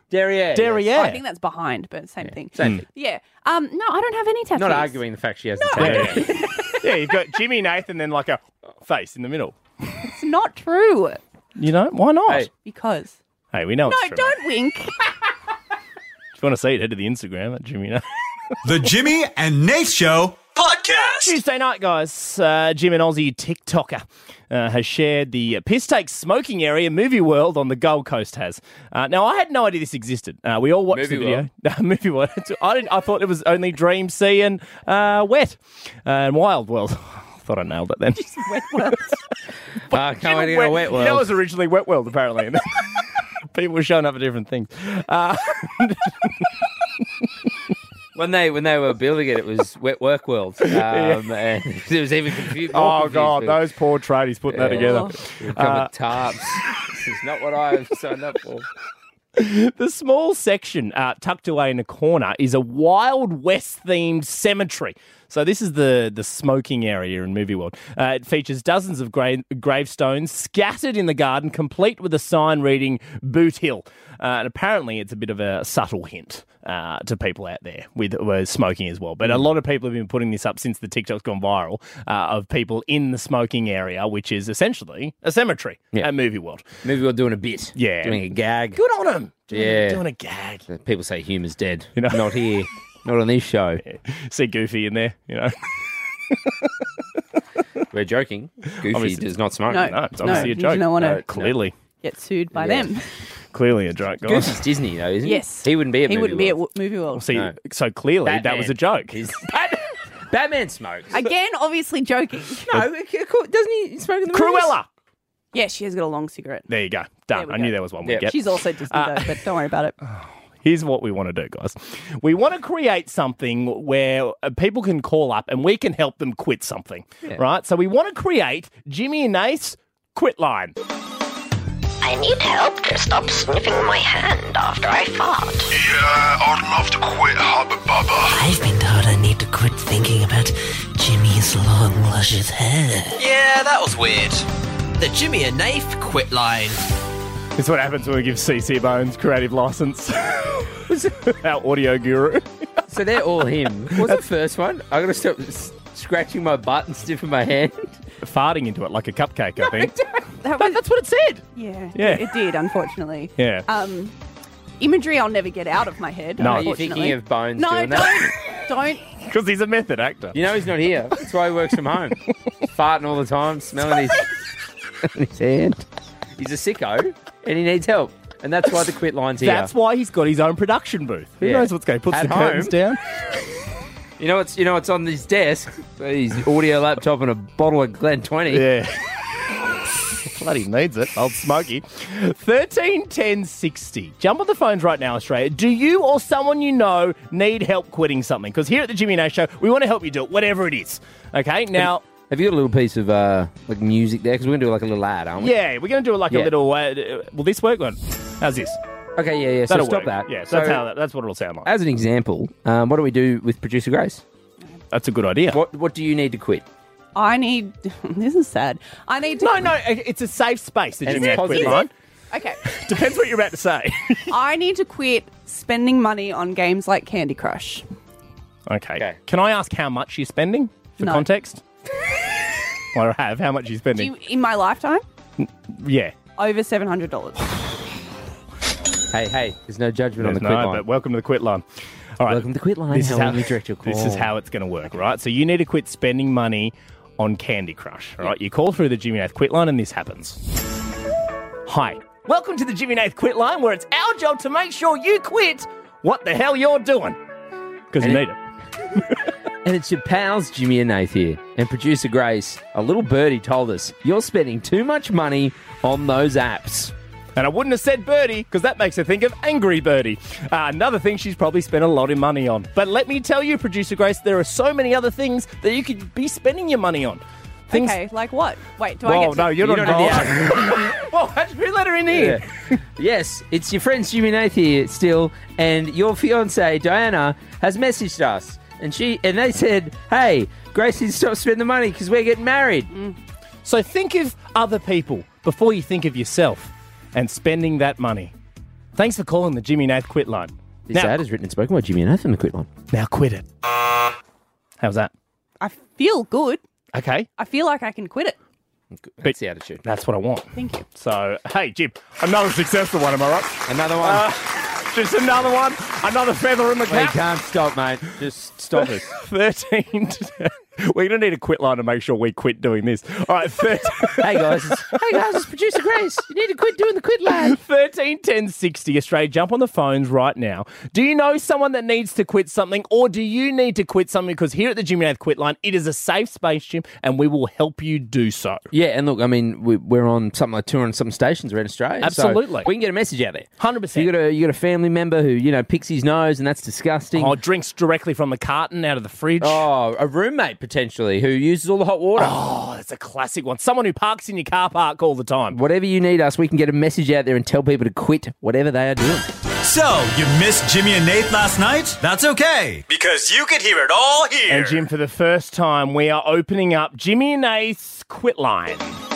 Derriere. Derriere. I think that's behind, but same thing. Same thing. Yeah. Um. No, I don't have any tattoos. Not arguing the fact she has No, the I tattoo. Yeah, yeah, you've got Jimmy, Nathan, then like a face in the middle. It's not true. You know, why not? Hey. Hey, Because. we know No, it's true. don't wink. If you want to see it, head to the Instagram at Jimmy Nate. The Jimmy and Nate Show podcast. Tuesday night, guys, uh, Jim, an Aussie TikToker, uh, has shared the piss take smoking area Movie World on the Gold Coast has. Uh, now, I had no idea this existed. Uh, we all watched Movie the video. Movie World. I, didn't, I thought it was only Dream, Sea and uh, Wet uh, and Wild World. I thought I nailed it then. Wet world. Uh, can't wait to go Wet World. That was originally Wet World, apparently. And then people were showing up for different things. Uh, When they when they were building it, it was Wet Work World. Um, and it was even confused. oh, God, those poor tradies putting that together. We've Uh, covered tarps. This is not what I signed up for. The small section uh, tucked away in a corner is a Wild West themed cemetery. So this is the the smoking area in Movie World. Uh, it features dozens of gra- gravestones scattered in the garden, complete with a sign reading Boot Hill. Uh, and apparently it's a bit of a subtle hint uh, to people out there with, with smoking as well. But a lot of people have been putting this up since the TikTok's gone viral uh, of people in the smoking area, which is essentially a cemetery Yeah. at Movie World. Maybe we're doing a bit. Yeah. Doing a gag. Good on them. Doing, Yeah. doing a gag. People say humour's dead. You know? Not here. Not on this show. See Goofy in there, you know. We're joking. Goofy Obviously. does not smoke. No. No, it's obviously No, a joke. you don't wanna- No, clearly, Get sued by Yeah. them. clearly a joke, guys. Goofy's Disney, though, isn't he? Yes. He wouldn't be at He Movie wouldn't be at World. w- Movie World. See, No. so clearly that Batman. was a joke. He's- Batman, Batman smokes. Again, obviously joking. No, doesn't he smoke in the movies? Cruella. Yeah, she has got a long cigarette. There you go. Done. we I go. knew there was one we'd Yeah. get. She's also Disney, Uh, though, but don't worry about it. Here's what we want to do, guys. We want to create something where uh, people can call up and we can help them quit something, Yeah. right? So we want to create Jimmy and Nate's quit line. I need help to stop sniffing my hand after I fart. Yeah, I'd love to quit Hubba Bubba. I've been told I need to quit thinking about Jimmy's long, luscious hair. Yeah, that was weird. The Jimmy and Nath quit line. This is what happens when we give C C Bones creative license. Our audio guru. So they're all him. What's the first one? I got to stop s- scratching my butt and stiffing my hand. Farting into it like a cupcake, I think. That But that's what it said. Yeah, Yeah. it did, unfortunately. Yeah. Um, imagery I'll never get out of my head. No. Are you unfortunately. thinking of Bones No, doing don't, that? don't. Because he's a method actor. You know he's not here. That's why he works from home. Farting all the time, smelling his, his hand. He's a sicko and he needs help. And that's why the quit line's here. That's why he's got his own production booth. Who Yeah. knows what's going? Puts At the curtains home. down. You know what's you know what's on his desk? His audio laptop and a bottle of Glen twenty. Yeah. Bloody needs it. Old Smokey. thirteen ten sixty. Jump on the phones right now, Australia. Do you or someone you know need help quitting something? Because here at the Jimmy and Nath Show, we want to help you do it, whatever it is. Okay, now... Have you got a little piece of uh, like music there? Because we're going to do like a little ad, aren't we? Yeah, we're going to do like Yeah. a little... Uh, will this work? One. How's this? Okay, yeah, yeah. So That'll stop work. that. Yeah, so So, that's, how, that's what it'll sound like. as an example, um, what do we do with producer Grace? That's a good idea. What What do you need to quit? I need. This is sad. I need to. No, no, it's a safe space, the And Jimmy it's and Nath quit positive. line. Okay. Depends what you're about to say. I need to quit spending money on games like Candy Crush. Okay. Okay. Can I ask how much you're spending for No. context? I have. How much are you Do spending? you, in my lifetime, Yeah. over seven hundred dollars. Hey, hey, there's no judgment on There's the quit no, line. but welcome to the quit line. All right. Welcome to the quit line. This How is how will you direct your This is call? how it's going to work, right? So you need to quit spending money on Candy Crush, all right? You call through the Jimmy Nath quit line and this happens. Hi. Welcome to the Jimmy Nath quit line where it's our job to make sure you quit what the hell you're doing. Because you And need it. And it's your pals, Jimmy and Nath here. And producer Grace, a little birdie told us, you're spending too much money on those apps. And I wouldn't have said Birdie because that makes her think of Angry Birdie. Uh, another thing she's probably spent a lot of money on. But let me tell you, producer Grace, there are so many other things that you could be spending your money on. Things... Okay, like what? Wait, do I Whoa, get to... no, you're, You're not not in the involved. Whoa, how'd you let her in here? Yeah. Yes, it's your friends Jimmy and Nath here still, and your fiance Diana has messaged us, and she and they said, "Hey, Grace needs to stop spending the money because we're getting married." So think of other people before you think of yourself and spending that money. Thanks for calling the Jimmy Nath Quit Line. This Now- ad is written and spoken by Jimmy and Nathan, the Quit Line. Now quit it. How's that? I feel good. Okay. I feel like I can quit it. That's the attitude. That's what I want. Thank you. So, hey, Jim, another successful one, am I right? Another one. Uh, just another one. Another feather in the We cap. can't stop, mate. Just stop us. thirteen. We're going to need a quit line to make sure we quit doing this. All right, thirteen. Hey, guys. It's, hey, guys, it's Producer Grace. You need to quit doing the Quit Line. thirteen ten sixty Australia. Jump on the phones right now. Do you know someone that needs to quit something, or do you need to quit something? Because here at the Jimmy Nath Quit Line, it is a safe space, Jim, and we will help you do so. Yeah, and look, I mean, we, we're on something like two hundred some stations around Australia. Absolutely. So we can get a message out there. one hundred percent. You got a you got a family member who, you know, picks his nose, and that's disgusting. Oh, drinks directly from the carton out of the fridge. Oh, a roommate potentially who uses all the hot water. Oh, that's a classic one. Someone who parks in your car park all the time. Whatever you need us, we can get a message out there and tell people to quit whatever they are doing. So, you missed Jimmy and Nate last night? That's okay, because you could hear it all here. And Jim, for the first time, we are opening up Jimmy and Nath's Quit Line.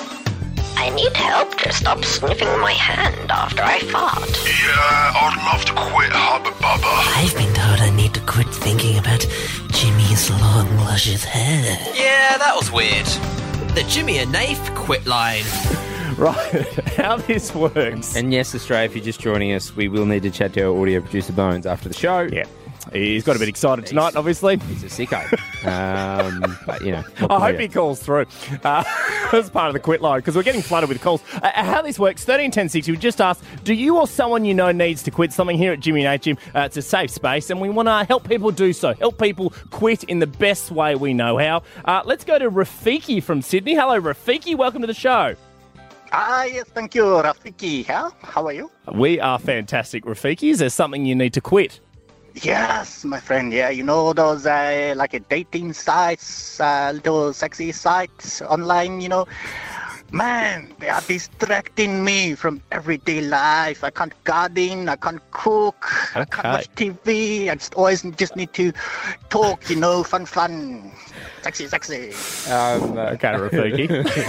I need help to stop sniffing my hand after I fart. Yeah, I'd love to quit Hubba Bubba. I've been told I need to quit thinking about Jimmy's long, luscious hair. Yeah, that was weird. The Jimmy and Nath Quit Line. Right, how this works. And yes, Australia, if you're just joining us, we will need to chat to our audio producer Bones after the show. Yeah. He's got a bit excited tonight, obviously. He's a sicko. um, but, you know. I hope he calls through uh, as part of the Quit Line, because we're getting flooded with calls. Uh, how this works, thirteen ten sixty, we just asked, do you or someone you know needs to quit something here at Jimmy and Nate Jim? Uh, it's a safe space, and we want to help people do so. Help people quit in the best way we know how. Uh, let's go to Rafiki from Sydney. Hello, Rafiki. Welcome to the show. Ah, yes, thank you, Rafiki. How, how are you? We are fantastic, Rafiki. Is there something you need to quit? Yes, my friend. Yeah, you know those uh, like a dating sites, uh, little sexy sites online. You know, man, they are distracting me from everyday life. I can't garden. I can't cook. I can't Okay. watch T V. I just always just need to talk. You know, fun, fun, sexy, sexy. Um, uh, Okay, Rafiki.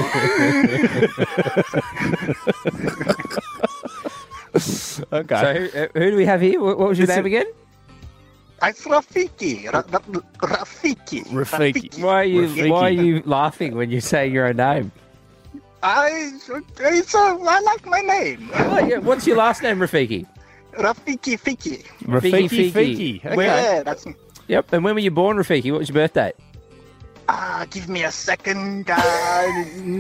Okay. So who, uh, who do we have here? What, what was your This name is- again? It's Rafiki. Ra- Ra- Rafiki. Rafiki. Why are you Rafiki. Why are you laughing when you say your own name? I, it's a, I like my name. Oh, yeah. What's your last name, Rafiki? Rafiki Fiki. Rafiki Fiki. Fiki. Okay. Yeah, that's me. Yep. And when were you born, Rafiki? What was your birthday? Uh, give me a second. Uh,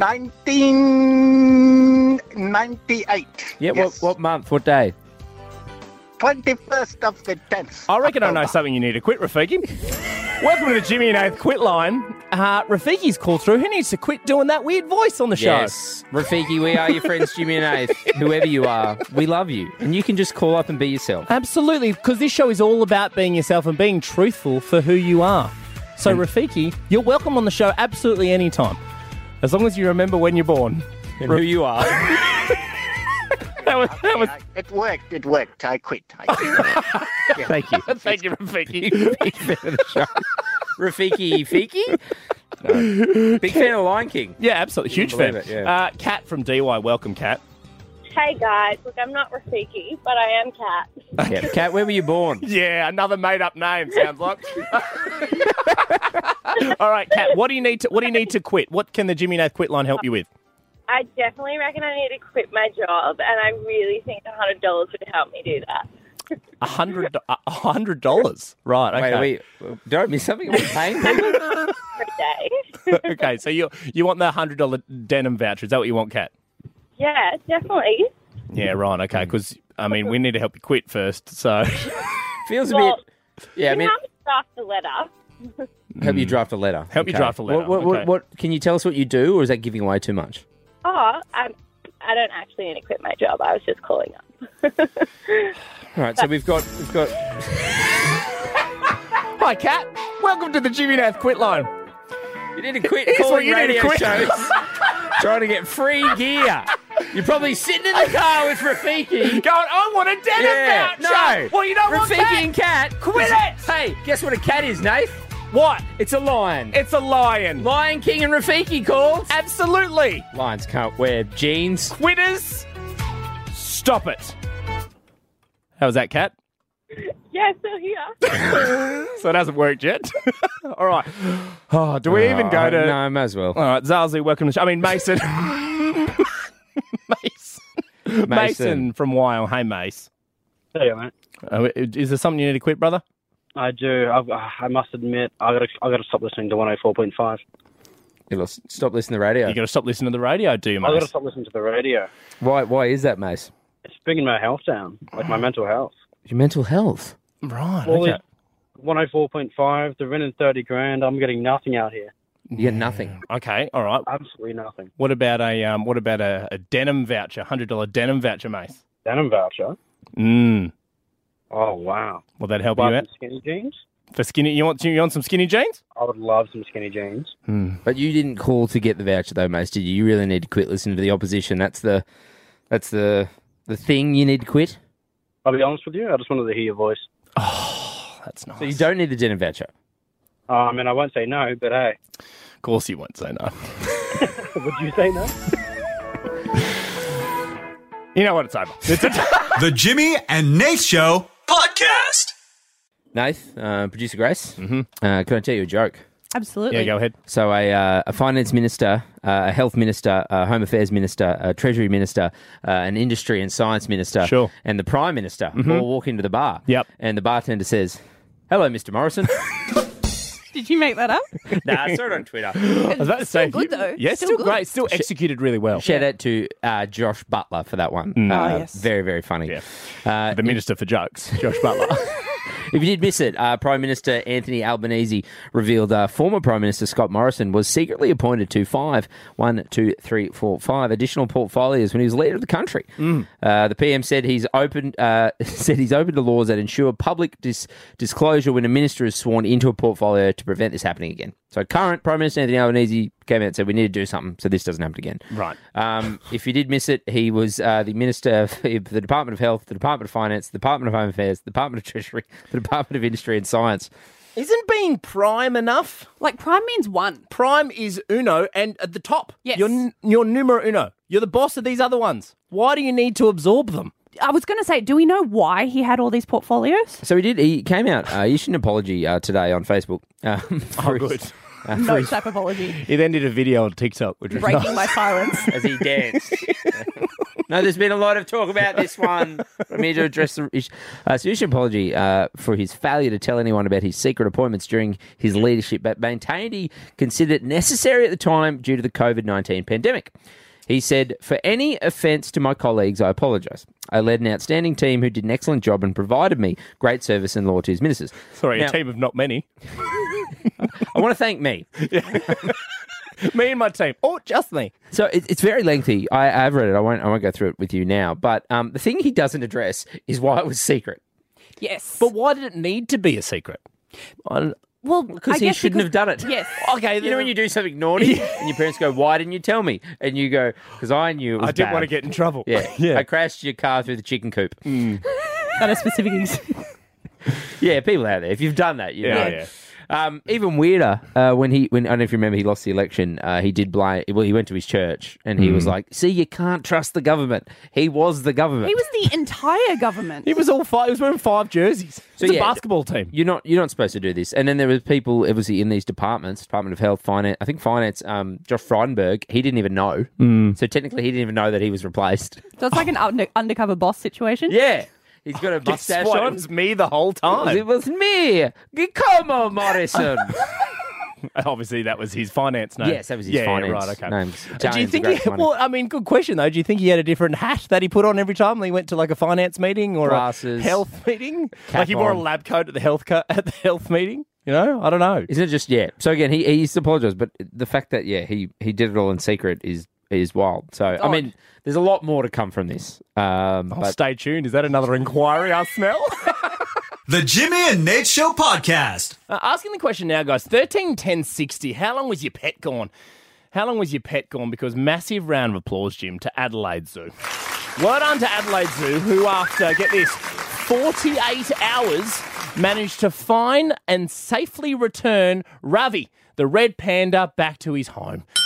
nineteen ninety-eight. Yeah. Yes. What What month? What day? twenty-first of the tenth. I reckon I know something you need to quit, Rafiki. Welcome to the Jimmy and Nath Quit Line. Uh, Rafiki's called through. Who needs to quit doing that weird voice on the show? Yes, Rafiki, we are your friends, Jimmy and Nath. Whoever you are, we love you, and you can just call up and be yourself. Absolutely, because this show is all about being yourself and being truthful for who you are. So, Rafiki, you're welcome on the show absolutely anytime, as long as you remember when you're born And who you are. That was, that was, It worked. It worked. I quit. I quit. Yeah. Thank you. thank you, Rafiki. Big fan of the show. Rafiki Fiki? No. Big fan of Lion King. Yeah, absolutely. Huge Believe fan. it, yeah. uh, Kat from D Y, welcome, Kat. Hey guys, look, I'm not Rafiki, but I am Kat. Yeah. Kat, where were you born? Yeah, another made-up name, sounds like. All right, Kat, what do you need to what do you need to quit? What can the Jimmy Nath Quit Line help you with? I definitely reckon I need to quit my job, and I really think one hundred dollars would help me do that. A hundred, do- a hundred dollars, right? Okay. Wait, wait, don't I miss something? Are we paying people? For a day. Okay, so you you want the hundred dollar denim voucher? Is that what you want, Kat? Yeah, definitely. Yeah, right. Okay, because I mean, we need to help you quit first. So Feels a Well, bit. Yeah, I you mean, have to draft the letter. help you draft a letter. Help you draft a letter, What, what, what, okay. what? Can you tell us what you do, or is that giving away too much? Oh, I'm, I don't actually need to quit my job. I was just calling up. All right, so we've got we've got. hi, Kat. Welcome to the Jimmy Nath Quit Line. You need to quit Here's what calling you need to radio quit. shows, trying to get free gear. You're probably sitting in the car with Rafiki. Going, I want a denim Yeah, voucher. no. Well, you know what, Rafiki Kat? and Cat. Quit it. Hey, guess what a cat is, Nath? What? It's a lion. It's a lion. Lion King and Rafiki called. Absolutely. Lions can't wear jeans. Quitters, stop it. How was that, Kat? Yeah, still here. So it hasn't worked yet. All right. Oh, do we even go to... No, may as well. All right, Zazie, welcome to the show. I mean, Mason. Mason. Mason from Wyong. Hey, Mace. Hey, mate. Uh, is there something you need to quit, brother? I do. I've, I must admit, I got to. I got to stop listening to one oh four point five. You got to stop listening to the radio. You got to stop listening to the radio, do you, Mace? I got to stop listening to the radio. Why? Why is that, Mace? It's bringing my health down, like my mental health. Your mental health. Right. Well, okay. one oh four point five. They're winning thirty grand. I'm getting nothing out here. You get nothing. Okay. All right. Absolutely nothing. What about a um? What about a, a denim voucher? Hundred dollar denim voucher, Mace. Denim voucher. Mm. Oh wow. Will that help Buy you some out? Skinny jeans. For skinny, you want you want some skinny jeans? I would love some skinny jeans. Hmm. But you didn't call to get the voucher, though, Mace. Did you? You really need to quit listening to the opposition. That's the, that's the, the thing you need to quit. I'll be honest with you. I just wanted to hear your voice. Oh, that's nice. So you don't need the denim voucher. Uh, I mean, I won't say no, but hey. Of course, you won't say no. Would you say no? You know what? It's over. It's a The Jimmy and Nate Show podcast. Nath, uh, producer Grace, mm-hmm. uh, can I tell you a joke? Absolutely. Yeah, go ahead. So a, uh, a finance minister, uh, a health minister, a home affairs minister, a treasury minister, uh, an industry and science minister, Sure. and the prime minister Mhm. all walk into the bar. Yep. And the bartender says, "Hello, Mister Morrison." Did you make that up? Nah, I saw it on Twitter. I was about to say, Still good, though. Yeah, still, Still good. great. Still executed really well. Shout out to uh, Josh Butler for that one. Mm. Uh, Oh, yes. Very, very funny. Yeah. Uh, The minister for jokes, Josh Butler. If you did miss it, uh, Prime Minister Anthony Albanese revealed uh, former Prime Minister Scott Morrison was secretly appointed to five, one, two, three, four, five additional portfolios when he was leader of the country. Mm. Uh, the P M said he's open uh, said he's open to laws that ensure public dis- disclosure when a minister is sworn into a portfolio to prevent this happening again. So current Prime Minister Anthony Albanese came out and said we need to do something so this doesn't happen again. Right. Um, if you did miss it, he was uh, the Minister for the Department of Health, the Department of Finance, the Department of Home Affairs, the Department of Treasury, the Department of Industry and Science. Isn't being prime enough? Like, prime means one. Prime is uno and at the top. Yes. You're, n- you're numero uno. You're the boss of these other ones. Why do you need to absorb them? I was going to say, do we know why he had all these portfolios? So he did. He came out. Uh, he issued an apology uh, today on Facebook. Um, for Oh, his- good. uh, No for his- type apology. He then did a video on TikTok, which was Breaking nice. my silence. as he danced. No, there's been a lot of talk about this one. I need to address the issue. Uh, so he issued an apology uh, for his failure to tell anyone about his secret appointments during his leadership, but maintained he considered it necessary at the time due to the COVID nineteen pandemic. He said, "For any offence to my colleagues, I apologise. I led an outstanding team who did an excellent job and provided me great service and loyalty as ministers." Sorry, Now- a team of not many. I want to thank me. Me and my team. Or just me. So it, it's very lengthy. I, I've read it. I won't. I won't go through it with you now. But um, the thing he doesn't address is why it was secret. Yes. But why did it need to be a secret? I don't- Well, Because I he guess shouldn't because- have done it. Yes. Okay, You know when you do something naughty and your parents go, "Why didn't you tell me?" And you go, "Because I knew it was I didn't bad." want to get in trouble. Yeah, yeah. I crashed your car through the chicken coop. That are specific. ex- Yeah, people out there. If you've done that, you Yeah, know. yeah. Um, even weirder, uh, when he, when I don't know if you remember, he lost the election. Uh, he did blame. Well, he went to his church and he was like, "See, you can't trust the government." He was the government. He was the entire government. He was all five. He was wearing five jerseys. So, It's yeah, a basketball team. You're not. You're not supposed to do this. And then there was people. It was in these departments, Department of Health, Finance. I think Finance. Um, Josh Frydenberg. He didn't even know. Mm. So technically, he didn't even know that he was replaced. So it's like an under, undercover boss situation. Yeah, he's got a Guess mustache what? on. It was me the whole time. It was me, Giacomo Morrison. Obviously, that was his finance name. Yes, that was his yeah, finance right, okay. name. do you Italians are think great he, money. well, I mean, good question, though. Do you think he had a different hat that he put on every time he went to, like, a finance meeting or Glasses, a health meeting? cap Like, he wore a on. lab coat at the health co- at the health meeting? You know? I don't know. Isn't it just yeah? So again, he he's apologised, but the fact that yeah he he did it all in secret is is wild. So I odd. mean, there's a lot more to come from this. Um, Oh, but stay tuned. Is that another inquiry I smell? The Jimmy and Nate Show podcast. Uh, asking the question now, guys. thirteen ten sixty. How long was your pet gone? How long was your pet gone? Because massive round of applause, Jim, to Adelaide Zoo. Well done to Adelaide Zoo, who after, get this, forty-eight hours managed to find and safely return Ravi, the red panda, back to his home.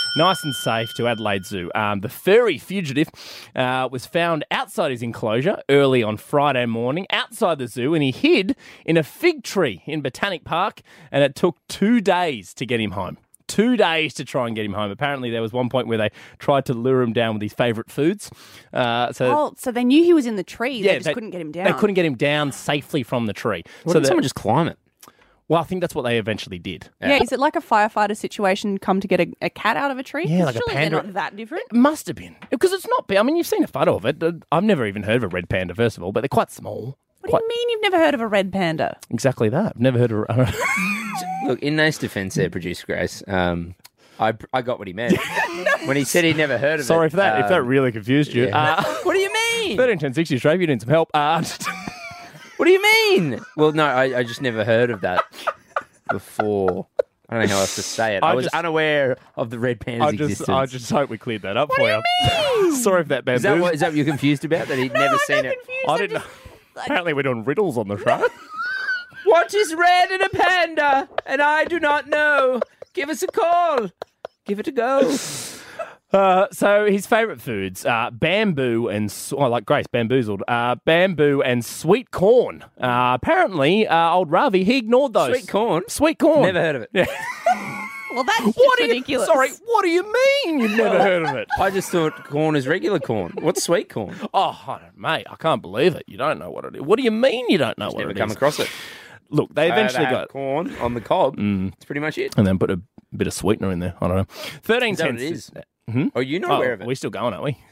Nice and safe to Adelaide Zoo. Um, the furry fugitive uh, was found outside his enclosure early on Friday morning, outside the zoo, and he hid in a fig tree in Botanic Park, and it took two days to get him home. Two days to try and get him home. Apparently, there was one point where they tried to lure him down with his favourite foods. Uh, so, Oh, so they knew he was in the tree. yeah, they just couldn't get him down. They couldn't get him down safely from the tree. Why so didn't the- someone just climb it? Well, I think that's what they eventually did. Yeah, is it like a firefighter situation come to get a, a cat out of a tree? Yeah, like a Surely panda- they're not that different. It must have been. Because it's not big. I mean, you've seen a photo of it. I've never even heard of a red panda, first of all, but they're quite small. What do you mean you've never heard of a red panda? Exactly that. I've never heard of a... Look, in Nate's defence there, Producer Grace, um, I, I got what he meant. When he said he'd never heard of it. Sorry for that, if um, that really confused you. yeah. Uh, What do you mean? thirteen ten sixty, Australia, you need some help. Uh, What do you mean? Well, no, I, I just never heard of that before. I don't know how else to say it. I, I was just- unaware of the red panda's I just, existence. I just hope we cleared that up for you. Sorry for that, bamboo. Is that what, is that what you're confused about? That he'd never seen it? I didn't know. Apparently we're doing riddles on the show. What is red in a panda? And I do not know. Give us a call. Give it a go. Uh, so his favourite foods are bamboo and, s- oh, like Grace, bamboozled, uh, bamboo and sweet corn. Uh, apparently, uh, old Ravi, he ignored those. Sweet corn? Sweet corn. Never heard of it. Yeah. Well, that's just What do you, ridiculous. sorry, what do you mean you've never heard of it? I just thought corn is regular corn. What's sweet corn? Oh, I don't, mate, I can't believe it. You don't know what it is. What do you mean you don't know Just what never it come is? across it. Look, they Uh, eventually they have got... corn on the cob. Mm. That's pretty much it. And then put a bit of sweetener in there. I don't know. thirteen Is that ten. what it is? Hmm? Oh, you're not Oh, aware of it? We're still going, aren't we?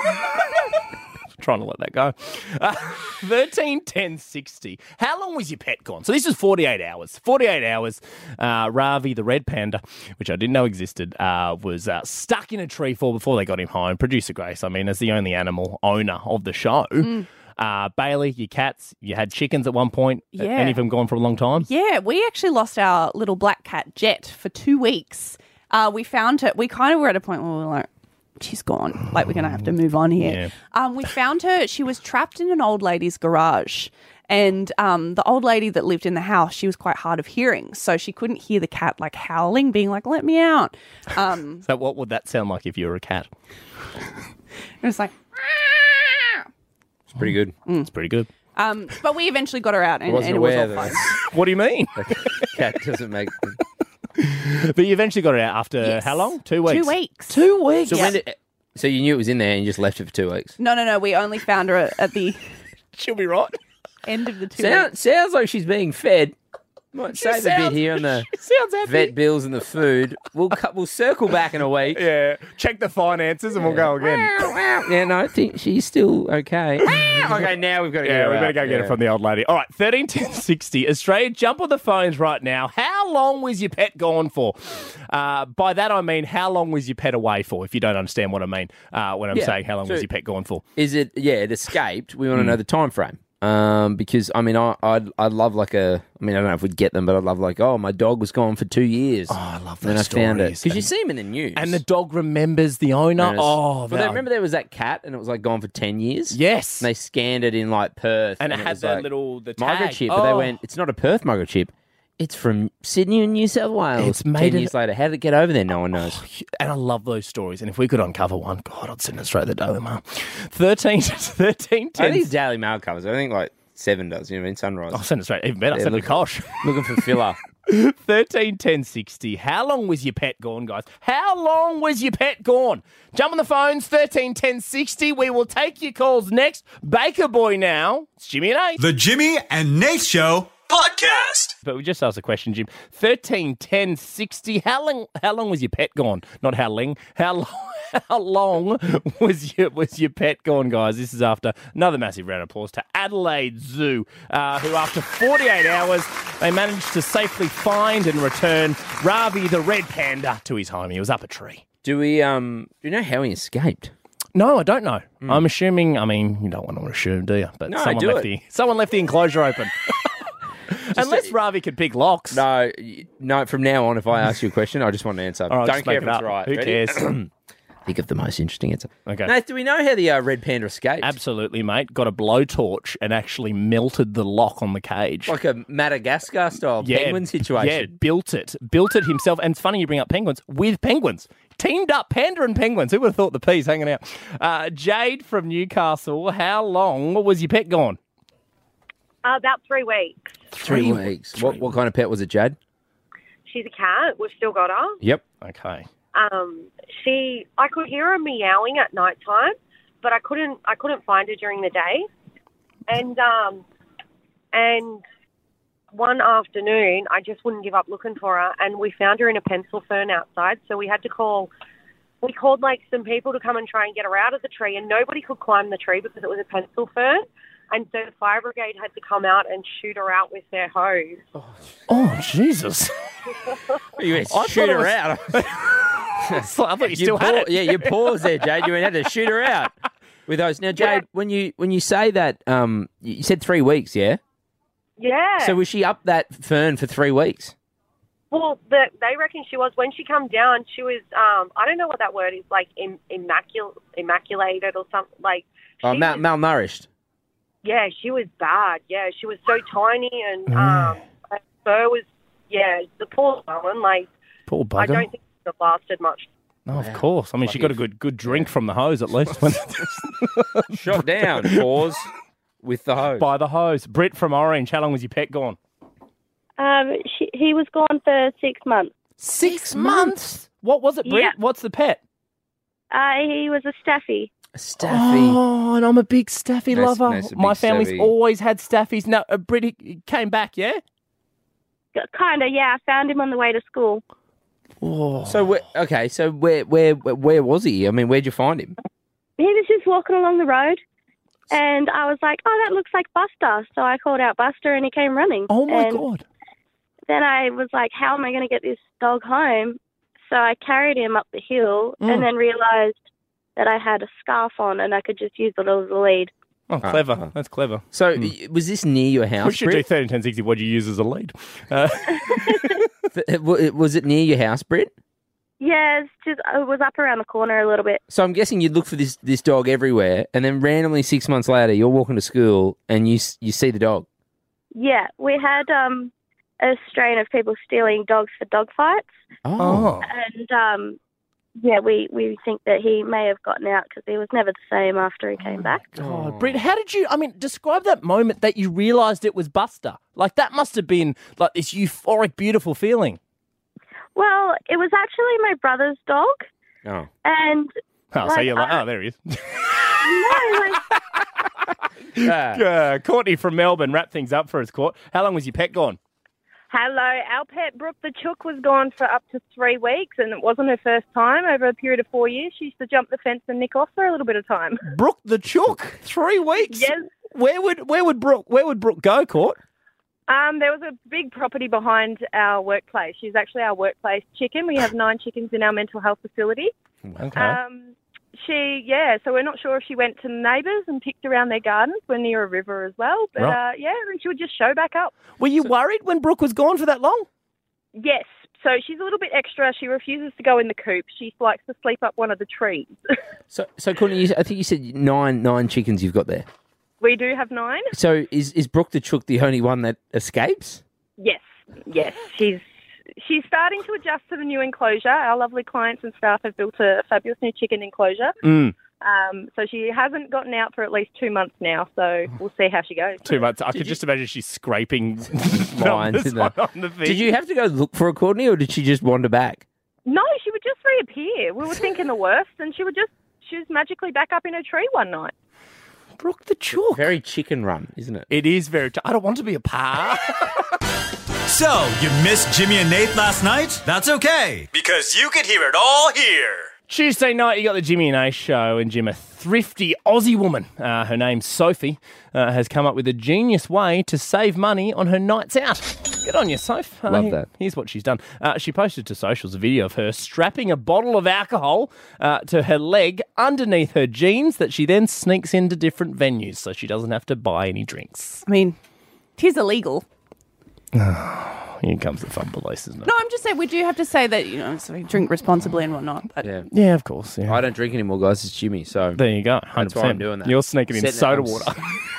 Trying to let that go. Uh, thirteen ten sixty. How long was your pet gone? So this is forty-eight hours. forty-eight hours. Uh, Ravi, the red panda, which I didn't know existed, uh, was uh, stuck in a tree for before they got him home. Producer Grace, I mean, as the only animal owner of the show. Mm. Uh, Bailey, your cats, you had chickens at one point. Yeah. Any of them gone for a long time? Yeah, we actually lost our little black cat, Jet, for two weeks. Uh, we found her. We kind of were at a point where we were like, she's gone. Like, we're going to have to move on here. Yeah. Um, we found her. She was trapped in an old lady's garage. And um, the old lady that lived in the house, she was quite hard of hearing. So she couldn't hear the cat, like, howling, being like, let me out. Um, So what would that sound like if you were a cat? it was like, It's pretty good. It's pretty good. um, but we eventually got her out and, I wasn't and it was aware all that fine. What do you mean? the cat doesn't make... But you eventually got it out after Yes. how long? Two weeks. Two weeks. Two weeks. So, Yeah. when did, so you knew it was in there and you just left it for two weeks? No, no, no. We only found her at, at the She'll be right. end of the two Sound, weeks. sounds like she's being fed. Might save a bit sounds- here on the Sounds happy. vet bills and the food. We'll cu- we'll circle back in a week. Yeah. Check the finances and we'll go again. Yeah, no, I think she's still okay. Okay, now we've got to get Yeah, her we better out. go get Yeah. it from the old lady. All right, thirteen ten sixty. Australia, jump on the phones right now. How long was your pet gone for? Uh, by that I mean, how long was your pet away for, if you don't understand what I mean uh, when I'm Yeah, saying how long so- was your pet gone for? Is it? Yeah, it escaped. We want to Hmm. know the time frame. Um, because I mean, I I'd, I'd love like a. I mean, I don't know if we'd get them, but I'd love like, oh, my dog was gone for two years. Oh, I love and then I those found it stories. because you see them in the news. And the dog remembers the owner. And it's- Oh, well, that- they, remember there was that cat, and it was like gone for ten years. Yes. and they scanned it in like Perth, And it had was, that like, little- the tag. microchip. But they Oh. went, it's not a Perth microchip. It's from Sydney and New South Wales. It's made ten in- years later. How did it get over there? No one knows. And I love those stories. And if we could uncover one, God, I'd send it straight to the Daily Mail. thirteen, thirteen, I ten. think Daily Mail covers. I think like Seven does. You know what I mean? Sunrise. I'll send it straight. Even better. I'll Yeah, send it look- to Kosh. Looking for filler. thirteen ten sixty. How long was your pet gone, guys? How long was your pet gone? Jump on the phones, thirteen ten sixty. We will take your calls next. Baker Boy now. It's Jimmy and Nate. The Jimmy and Nate Show podcast. But we just asked a question, Jim. thirteen ten sixty. How long how long was your pet gone? Not how long. How long how long was your was your pet gone, guys? This is after another massive round of applause to Adelaide Zoo, uh, who after forty-eight hours they managed to safely find and return Ravi the red panda to his home. He was up a tree. Do we um do you know how he escaped? No, I don't know. I'm assuming, I mean, you don't want to assume, do you? But No, someone do left it. the someone left the enclosure open. Unless Ravi could pick locks. No, y- no. From now on, if I ask you a question, I just want an answer. All right, Don't just care make if it it's up. right. Who Ready? cares? think of the most interesting answer. Okay. Nath, do we know how the uh, red panda escaped? Absolutely, mate. Got a blowtorch and actually melted the lock on the cage. Like a Madagascar-style penguin situation. Yeah, built it. Built it himself. And it's funny you bring up penguins with penguins. Teamed up, panda and penguins. Who would have thought the peas hanging out? Uh, Jade from Newcastle, how long was your pet gone? Uh, about three weeks. Three, weeks. What what kind of pet was it, Jade? She's a cat. We've still got her. Yep. Okay. Um, she, I could hear her meowing at night time, but I couldn't, I couldn't find her during the day. And um, and one afternoon, I just wouldn't give up looking for her, and we found her in a pencil fern outside. So we had to call. We called like some people to come and try and get her out of the tree, and nobody could climb the tree because it was a pencil fern. And so the fire brigade had to come out and shoot her out with their hose. Oh, Jesus. You went, I shoot thought it her was- out. So I thought you still had pa- it. Yeah, you paused there, Jade. You went, had to shoot her out with those. Now, Jade, when you when you say that, um, you said three weeks, yeah? Yeah. So was she up that fern for three weeks? Well, the, they reckon she was. When she come down, she was, um, I don't know what that word is, like im- immacul- immaculated or something. Like, Oh, she mal- was- malnourished. yeah, she was bad. Yeah, she was so tiny and Mm. um, her fur was, yeah, the poor woman, like, Poor bugger. I don't think it lasted much. No, of course. I mean, she got a good good drink from the hose at least. Shot down. Pause with the hose. By the hose. Britt from Orange, how long was your pet gone? Um, she, he was gone for six months. Six months? What was it, Britt? Yeah. What's the pet? Uh, he was a staffy. A staffy. Oh, and I'm a big staffy Nice- lover. nice, a My big family's staffy. always had staffies. No, uh, Britt he came back, yeah? Kind of, yeah. I found him on the way to school. So where, okay, so where where where was he? I mean, where'd you find him? He was just walking along the road, and I was like, oh, that looks like Buster. So I called out Buster, and he came running. Oh, my And God. Then I was like, how am I going to get this dog home? So I carried him up the hill Mm. and then realised that I had a scarf on and I could just use it as a lead. Oh, clever. That's clever. So y- was this near your house? We should do Britt? thirteen ten sixty. What do you use as a lead? Uh, Th- w- Was it near your house, Britt? Yeah, it's just, it was up around the corner a little bit. So I'm guessing you'd look for this, this dog everywhere, and then randomly six months later, you're walking to school and you s- you see the dog. Yeah, we had um, a strain of people stealing dogs for dog fights. Oh. And, um, yeah, we, we think that he may have gotten out because he was never the same after he came back. God, Britt, how did you, I mean, describe that moment that you realised it was Buster. Like, that must have been, like, this euphoric, beautiful feeling. Well, it was actually my brother's dog. Oh. And, Oh, so like, you're like, I- oh, there he is. no, like, uh, Courtney from Melbourne, wrap things up for us, Court. How long was your pet gone? Hello, our pet Brooke the Chook was gone for up to three weeks, and it wasn't her first time. Over a period of four years, she used to jump the fence and nick off for a little bit of time. Brooke the Chook, three weeks. Yes. Where would where would Brooke where would Brooke go, Court? Um, there was a big property behind our workplace. She's actually our workplace chicken. We have nine chickens in our mental health facility. Okay. Um, she, yeah, so we're not sure if she went to neighbours and picked around their gardens. We're near a river as well. But, Right. uh, yeah, and she would just show back up. Were you worried when Brooke was gone for that long? Yes. So she's a little bit extra. She refuses to go in the coop. She likes to sleep up one of the trees. So, so Courtney, you, I think you said nine nine chickens you've got there. We do have nine. So is is Brooke the Chook the only one that escapes? Yes, yes. She's she's starting to adjust to the new enclosure. Our lovely clients and staff have built a fabulous new chicken enclosure. Mm. Um, so she hasn't gotten out for at least two months now. So we'll see how she goes. Two months. I could just imagine she's scraping Lines numbers in the- on the thing. Did you have to go look for a Courtney, or did she just wander back? No, she would just reappear. We were thinking the worst, and she would just she was magically back up in her tree one night. Brooke the Chook. Very chicken run, isn't it? It is very. T- I don't want to be a pa. So, you missed Jimmy and Nate last night? That's okay, because you could hear it all here. Tuesday night, you got the Jimmy and Ace show, and Jim, a thrifty Aussie woman, uh, her name's Sophie, uh, has come up with a genius way to save money on her nights out. Good on you, Soph. Uh, Love here- that. Here's what she's done. Uh, she posted to socials a video of her strapping a bottle of alcohol uh, to her leg underneath her jeans that she then sneaks into different venues so she doesn't have to buy any drinks. I mean, it is illegal. Here comes the fun police, isn't it? No, I'm just saying we do have to say that, you know, so we drink responsibly and whatnot. But Yeah. Yeah, of course. Yeah. I don't drink anymore, guys. It's Jimmy. So There you go. one hundred That's percent. why I'm doing that. You're sneaking in Setting it soda on- water.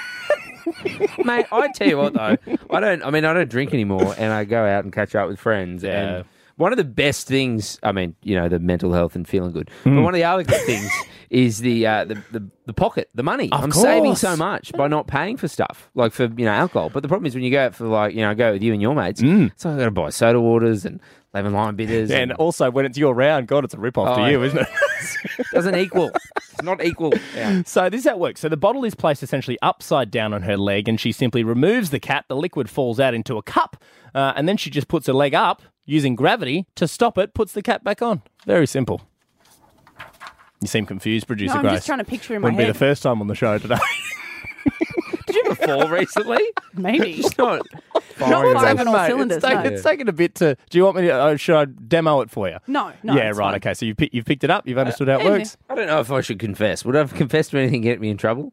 Mate, I tell you what though, I don't. I mean, I don't drink anymore, and I go out and catch up with friends. Yeah. And one of the best things, I mean, you know, the mental health and feeling good. Hmm. But one of the other good things is the, uh, the the the pocket, the money. Of I'm saving course. so much by not paying for stuff, like for you know alcohol. But the problem is when you go out for like you know go with you and your mates, so I got to buy soda waters and lemon lime bitters. And also, when it's your round, God, it's a rip-off Oh, to you, isn't it? doesn't equal. It's not equal. Yeah. So this is how it works. So the bottle is placed essentially upside down on her leg, and she simply removes the cap. The liquid falls out into a cup, uh, and then she just puts her leg up using gravity to stop it, puts the cap back on. Very simple. You seem confused, producer No, I'm Grace. just trying to picture in my Wouldn't be head. the first time on the show today. Did you ever fall recently? Maybe. Just not. Not firing firing off. on all Mate, cylinders. it's, taken, no. it's taken a bit to. Do you want me to? Uh, should I demo it for you? No, no. yeah, it's right. fine. Okay, so you've, pick, you've picked it up. You've understood how it yeah, works. I don't know if I should confess. Would I have confessed to anything get me in trouble?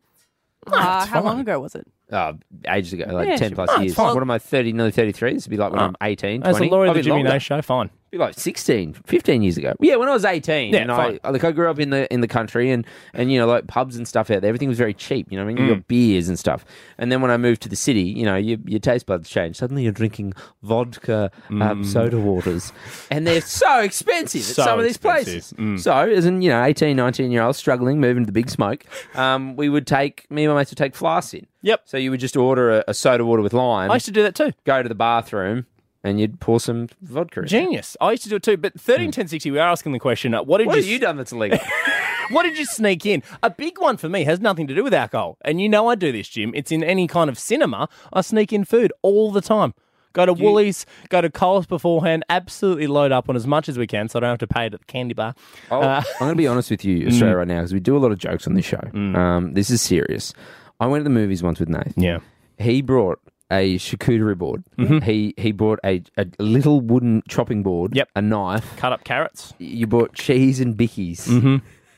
Uh, how long ago was it? Oh, ages ago, like Yeah, ten sure. plus Oh, it's years. fine. What am I, thirty, nearly thirty-three? This would be like when I'm eighteen, As twenty. a lawyer of I'll the be Jimmy longer. Nash show, fine. Be like sixteen, fifteen years ago. Yeah, when I was eighteen, Yeah, and fine. I like I grew up in the in the country, and and you know like pubs and stuff out there, everything was very cheap. You know, what I mean, you Mm. got beers and stuff. And then when I moved to the city, you know, your your taste buds change. Suddenly you're drinking vodka, um, Mm. soda waters, and they're so expensive at So some of these expensive. places. Mm. So as in you know eighteen, nineteen year olds struggling, moving to the big smoke, um, we would take me and my mates would take flasks in. Yep. So you would just order a, a soda water with lime. I used to do that too. Go to the bathroom and you'd pour some vodka in. Genius. I used to do it too. But thirteen ten sixty, we are asking the question: uh, What did What you? have you done that's illegal? What did you sneak in? A big one for me has nothing to do with alcohol, and you know I do this, Jim. It's in any kind of cinema. I sneak in food all the time. Go to Woolies, go to Coles beforehand. Absolutely load up on as much as we can, so I don't have to pay it at the candy bar. Oh, Uh, I'm going to be honest with you, Australia, right now, because we do a lot of jokes on this show. Um, this is serious. I went to the movies once with Nath. Yeah. He brought a charcuterie board. Mhm. He he brought a, a little wooden chopping board. Yep. A knife. Cut up carrots. You bought cheese and bickies. Mhm.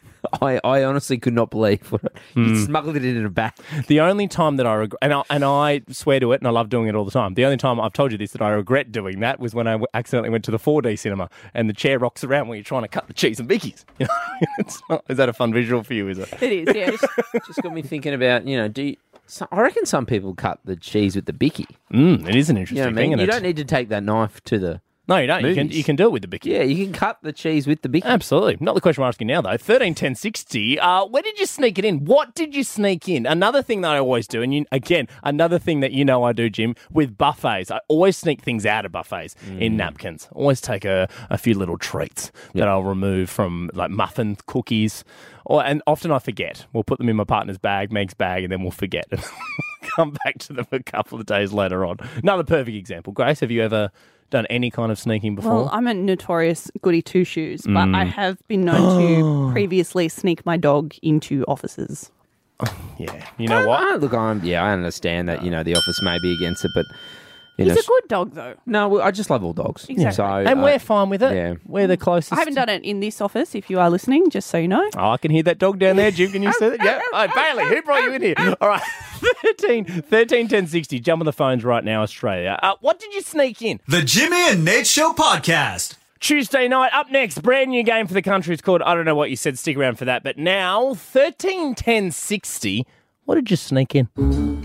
I, I honestly could not believe what you Mm. smuggled it in a bag. The only time that I regret, and I, and I swear to it, and I love doing it all the time. The only time I've told you this that I regret doing that was when I w- accidentally went to the four D cinema and the chair rocks around when you're trying to cut the cheese and bickies. You know, it's not, is that a fun visual for you? Is it? It is, yeah. Just got me thinking about, you know, do you, so I reckon some people cut the cheese with the bicky. Mm, it is an You interesting know what I thing. mean? isn't You it? don't need to take that knife to the No, you don't. You can movies. you can do it with the bicky. Yeah, you can cut the cheese with the bicky. Absolutely. Not the question we're asking now, though. thirteen ten sixty. Uh, where did you sneak it in? What did you sneak in? Another thing that I always do, and you, again, another thing that you know I do, Jim, with buffets. I always sneak things out of buffets in napkins. Always take a, a few little treats that I'll remove from, like muffins, cookies, or and often I forget. We'll put them in my partner's bag, Meg's bag, and then we'll forget. And come back to them a couple of days later on. Another perfect example. Grace, have you ever done any kind of sneaking before? Well, I'm a notorious goody two shoes, but Mm. I have been known to previously sneak my dog into offices. Yeah, you know what? Ah, look, I'm yeah, I understand that you know the office may be against it, but you He's know, a good dog, though. no, well, I just love all dogs. Exactly. So, and uh, we're fine with it. yeah. We're the closest. I haven't done it in this office, if you are listening, just so you know. Oh, I can hear that dog down there, Jim. Can you see that? Yeah. Oh, Bailey, who brought you in here? All right. thirteen, thirteen, ten sixty. Jump on the phones right now, Australia. Uh, what did you sneak in? The Jimmy and Nate Show podcast. Tuesday night, up next, brand new game for the country. It's called I Don't Know What You Said. Stick around for that. But now, thirteen, ten sixty. What did you sneak in?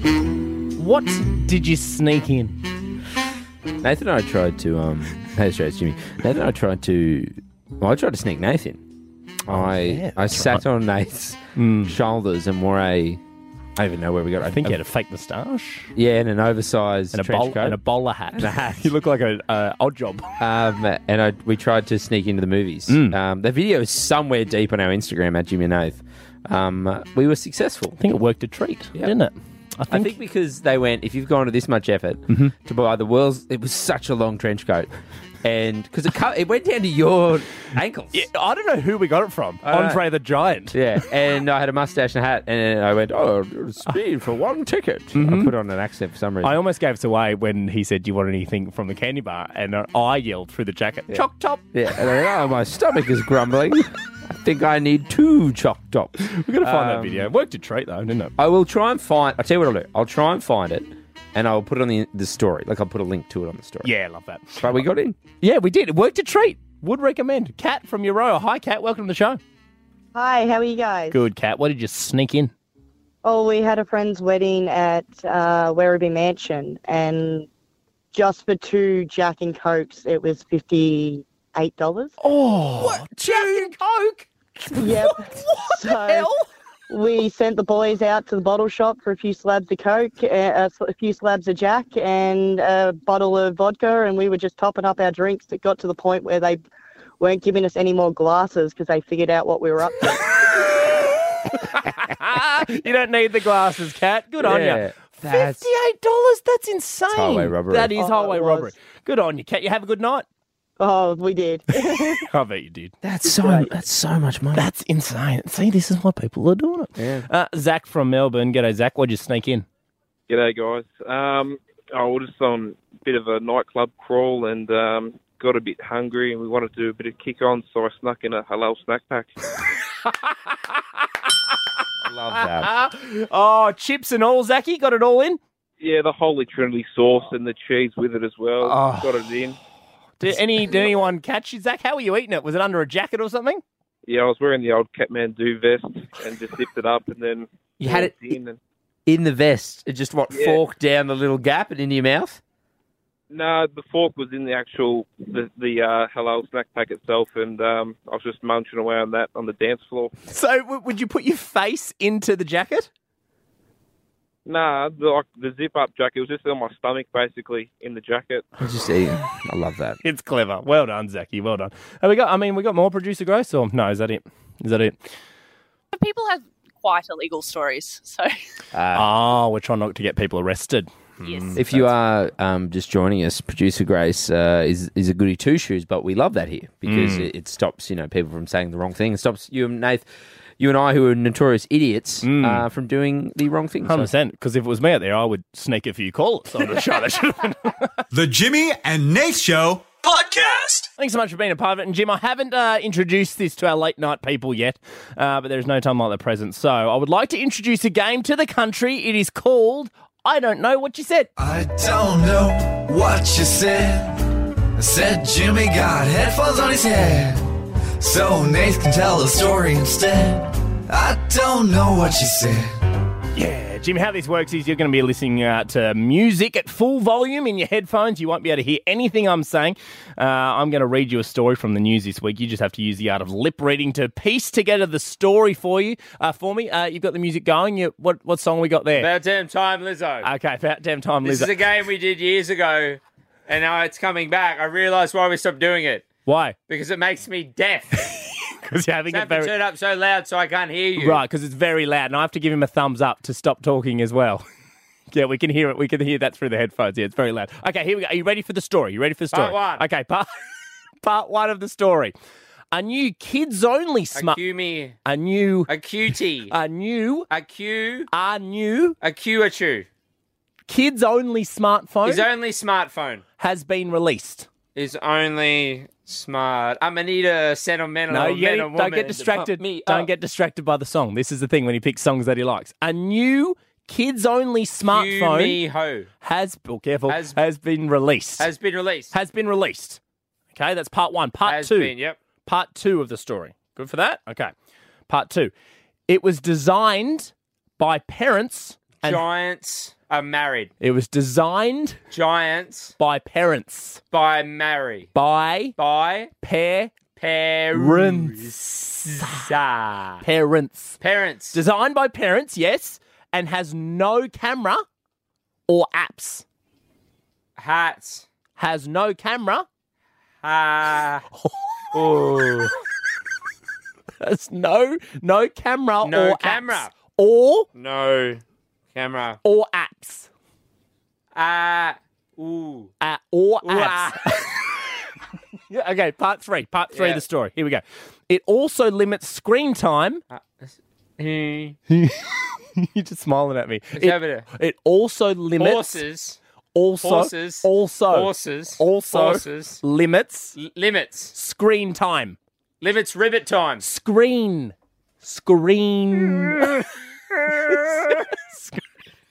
What did you sneak in? Nathan and I tried to um. Hey, straight, Jimmy. Nathan and I tried to. Well, I tried to sneak Nathan. I yeah, I that's sat on Nate's shoulders and wore a. I don't even know where we got. it. I think you had a fake moustache. Yeah, and an oversized And a, trench bowl, coat and a bowler hat. And a hat. You look like an uh, odd job. Um, and I, we tried to sneak into the movies. Mm. Um, the video is somewhere deep on our Instagram at Jimmy and Nath. Um, we were successful. I think it worked a treat, Yeah. didn't it? I I think, think because they went, if you've gone to this much effort Mm-hmm. to buy the world's, it was such a long trench coat, and because it, co- it went down to your ankles. Yeah, I don't know who we got it from. I don't Andre the Giant. Yeah, and I had a mustache and a hat, and I went, oh, speed for one ticket. I put on an accent for some reason. I almost gave it away when he said, "Do you want anything from the candy bar?" And uh, I yelled through the jacket, "Choc top!" Yeah, and I went, oh, my stomach is grumbling. I think I need two choc tops. We're gonna find that Um, video. It worked a treat though, didn't it? I will try and find. I'll tell you what I'll do. I'll try and find it, and I'll put it on the the story. Like I'll put a link to it on the story. Yeah, love that. But we got in. Yeah, we did. It worked a treat. Would recommend. Kat from Euroa. Hi, Kat. Welcome to the show. Hi, how are you guys? Good, Kat. What did you sneak in? Oh, we had a friend's wedding at uh, Werribee Mansion, and just for two Jack and Cokes, it was fifty-eight dollars. Oh, what? Jack and Coke? Yep. What, what so the hell? We sent the boys out to the bottle shop for a few slabs of Coke, uh, a few slabs of Jack, and a bottle of vodka, and we were just topping up our drinks. It got to the point where they weren't giving us any more glasses because they figured out what we were up to. You don't need the glasses, Kat. Good on Yeah, you. that's- fifty-eight dollars? That's insane. highway robbery. That is Oh, highway it was. robbery. Good on you, Kat. You have a good night. Oh, we did. I bet you did. That's so that's so much money. That's insane. See, this is why people are doing it. Yeah. Uh, Zach from Melbourne. G'day, Zach. What'd you sneak in? G'day, guys. Um, I was just on a bit of a nightclub crawl and um, got a bit hungry, and we wanted to do a bit of kick on, so I snuck in a halal snack pack. Love that. Oh, chips and all, Zachy. Got it all in? Yeah, the Holy Trinity sauce and the cheese with it as well. Oh. Got it in. Did any did anyone catch you, Zach? How were you eating it? Was it under a jacket or something? Yeah, I was wearing the old Kathmandu vest and just zipped it up and then You had it in. And, in the vest. It just what Yeah. fork down the little gap and into your mouth. no, the fork was in the actual the, the uh, halal snack pack itself, and um, I was just munching away on that on the dance floor. So w- would you put your face into the jacket? Nah, the, like, the zip up jacket was just on my stomach, basically in the jacket. I was just eating. I love that. It's clever. Well done, Zachy. Well done. Have we got? I mean, we got more producer Grace, or no? Is that it? Is that it? People have quite illegal stories, so Oh, we're trying not to get people arrested. Yes. If you are um, just joining us, producer Grace uh, is is a goody two shoes, but we love that here because Mm. it, it stops you know people from saying the wrong thing. It stops you and Nath, you and I, who are notorious idiots, uh, from doing the wrong thing. Mm. Hundred percent. Because if it was me out there, I would sneak a few calls on the show. That should have been. The Jimmy and Nate Show podcast. Thanks so much for being a part of it. And Jim, I haven't uh, introduced this to our late night people yet, uh, but there's no time like the present. So I would like to introduce a game to the country. It is called I Don't Know What You Said. I don't know what you said. I said Jimmy got headphones on his head, so Nate can tell a story instead. I don't know what you said. Yeah, Jim, how this works is you're going to be listening uh, to music at full volume in your headphones. You won't be able to hear anything I'm saying. Uh, I'm going to read you a story from the news this week. You just have to use the art of lip reading to piece together the story for you. Uh, for me, uh, you've got the music going. You, what what song we got there? About damn time, Lizzo. Okay, about damn time, This Lizzo. is a game we did years ago, and now it's coming back. I realised why we stopped doing it. Why? Because it makes me deaf. Because you're having I it have very... to turn up so loud so I can't hear you. Right, because it's very loud, and I have to give him a thumbs up to stop talking as well. Yeah, we can hear it. We can hear that through the headphones. Yeah, it's very loud. Okay, here we go. Are you ready for the story? You ready for the story? Part one. Okay, part, part one of the story. A new kids-only smart... A cue me. A new... A cutie. A new... A cue. A new... A cue-a-chew. Kids-only smartphone... His only smartphone. ...has been released. Is only smart. I'm gonna need a sentimental No, you man get- or woman don't get to distracted. pump me Don't up. get distracted by the song. This is the thing when he picks songs that he likes. A new kids-only smartphone me ho. has... Oh, careful. Has- Has, been released. Has been released. Has been released. Okay, that's part one. Part Has two. been, yep. Part two of the story. Good for that? Okay. Part two. It was designed by parents. And Giants are married. it was designed Giants by parents. by marry. By By pair parents. parents. Parents. Designed by parents, yes, and has no camera or apps. Hats. Has no camera. Ah. Ooh. Has no no camera No or camera. apps. Or No. Camera. or apps. Ah. Ooh. Uh, or Ooh, apps. Yeah, okay, part three. Part three Yeah. of the story. Here we go. It also limits screen time. Hmm. You're just smiling at me. It's It, over there. it also limits. Horses. Also. Horses. Also. Horses. Also. Horses. Limits. L- limits. Screen time. Limits ribbit time. Screen. Screen.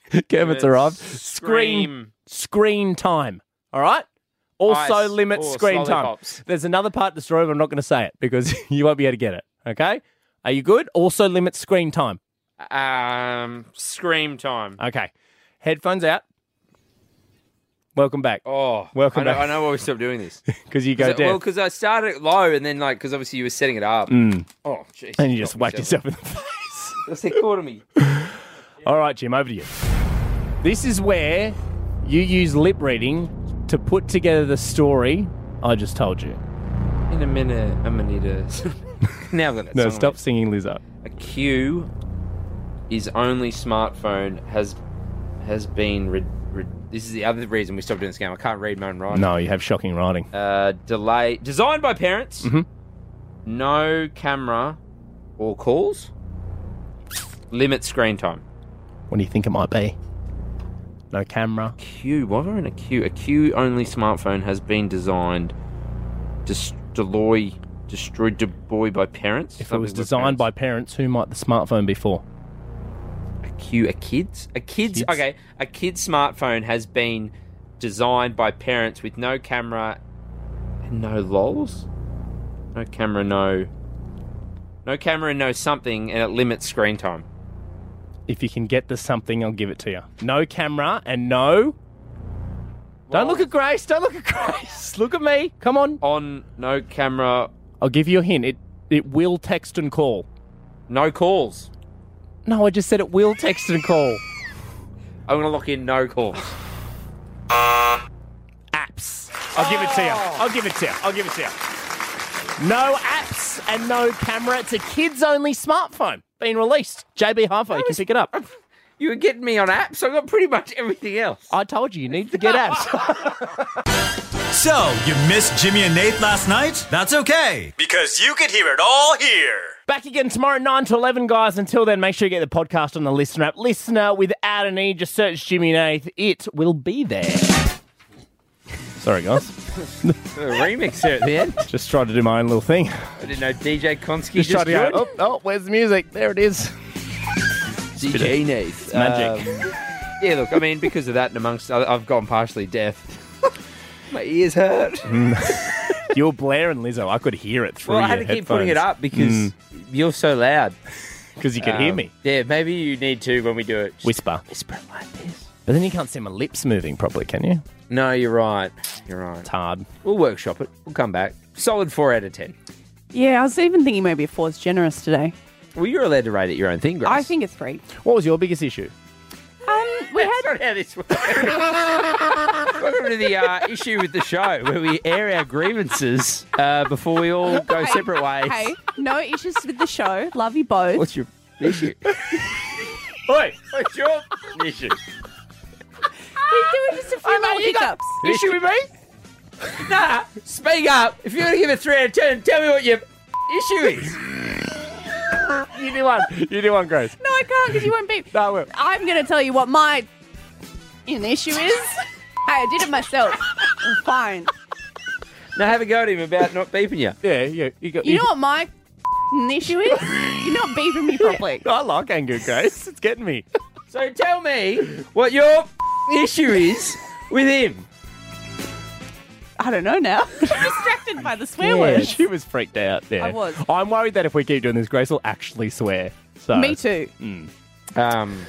Kermit's arrived. Screen Scream. screen time. All right? Also Ice limit or screen lollipops. time. There's another part of the story, but I'm not going to say it because you won't be able to get it. Okay? Are you good? Also limit screen time. Um, scream time. Okay. Headphones out. Welcome back. Oh, Welcome I know, back. I know why we stopped doing this. Because you go Cause I- deaf. Well, because I started it low and then, like, because obviously you were setting it up. Mm. Oh, jeez. And you just whacked yourself in the face. What's that called to me? All right, Jim, over to you. This is where you use lip reading to put together the story I just told you. In a minute, I'm gonna need a. Now I've got that No, song stop on. singing Lizzo. A Q is only smartphone has has been. Re- re- this is the other reason we stopped doing this game. I can't read my own writing. No, you have shocking writing. Uh, delay designed by parents. Mm-hmm. No camera or calls. Limit screen time. What do you think it might be? No camera. Q. Why am I in a Q? A Q only smartphone has been designed, destroy, destroyed, deployed by parents. If it Something was by designed by parents, who might the smartphone be for? A Q. A kid's. A kid's. Okay. A kid's smartphone has been designed by parents with no camera and no lols. No camera. No. No camera and no something, and it limits screen time. If you can get the something, I'll give it to you. No camera and no... Don't look at Grace. Don't look at Grace. Look at me. Come on. On no camera. I'll give you a hint. It it will text and call. No calls. No, I just said it will text and call. I'm going to lock in no calls. Apps. I'll give it to you. I'll give it to you. I'll give it to you. No apps and no camera. It's a kids-only smartphone being released. J B Hi-Fi, you can pick it up. You were getting me on apps. I got pretty much everything else. I told you, you need to get apps. So, you missed Jimmy and Nate last night? That's okay, because you could hear it all here. Back again tomorrow, nine to eleven, guys. Until then, make sure you get the podcast on the Listener app. Listener without an E, just search Jimmy and Nate. It will be there. Sorry, guys. A remix there at the end. Just tried to do my own little thing. I didn't know D J Konsky Just just, tried to go, joined. oh, oh, where's the music? There it is. D J Nate. It's magic. Um, yeah, look, I mean, because of that and amongst... I- I've gone partially deaf. My ears hurt. You were blaring Lizzo. I could hear it through Well, I your had to keep putting it headphones. up because Mm. you're so loud. Because you can hear Um, me. Yeah, maybe you need to when we do it. Just Whisper. Whisper it like this. But then you can't see my lips moving properly, can you? No, you're right. You're right. It's hard. We'll workshop it. We'll come back. Solid four out of ten. Yeah, I was even thinking maybe a four's generous today. Well, you're allowed to rate it your own thing, Grace. I think it's three. What was your biggest issue? Um, we That's had not how this works. Welcome to the uh, issue with the show, where we air our grievances uh, before we all go Hey, separate ways. Hey, no issues with the show. Love you both. What's your issue? Oi, what's your issue? We're doing just a few more you got hiccups. issue with me? Nah, speak up. If you're going to give it three out of ten, tell me what your issue is. You do one. You do one, Grace. No, I can't because you won't beep. No, I will. I'm going to tell you what my an issue is. Hey, I did it myself. I'm fine. Now have a go at him about not beeping you. Yeah, yeah. You, got, You know what my issue is? You're not beeping me properly. I like anger, Grace. It's getting me. So tell me what your issue is with him. I don't know now. I'm distracted by the swear Yeah, words. she was freaked out there. I was. I'm worried that if we keep doing this, Grace will actually swear. So. Me too. Mm. Um,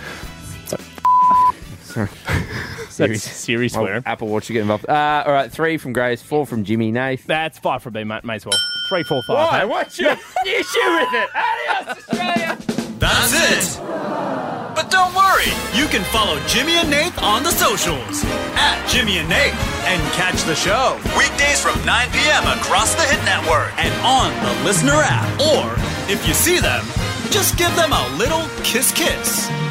sorry. That's serious Oh, swearing. Apple Watch, you get involved. Uh, all right, three from Grace, four from Jimmy, Nath. That's five from me, mate. May as well. Three, four, five. Why? hey? What's your issue with it? Adios, Australia. That's it. But don't worry, you can follow Jimmy and Nate on the socials at Jimmy and Nate and catch the show weekdays from nine p.m. across the Hit Network and on the Listener app. Or if you see them, just give them a little kiss kiss.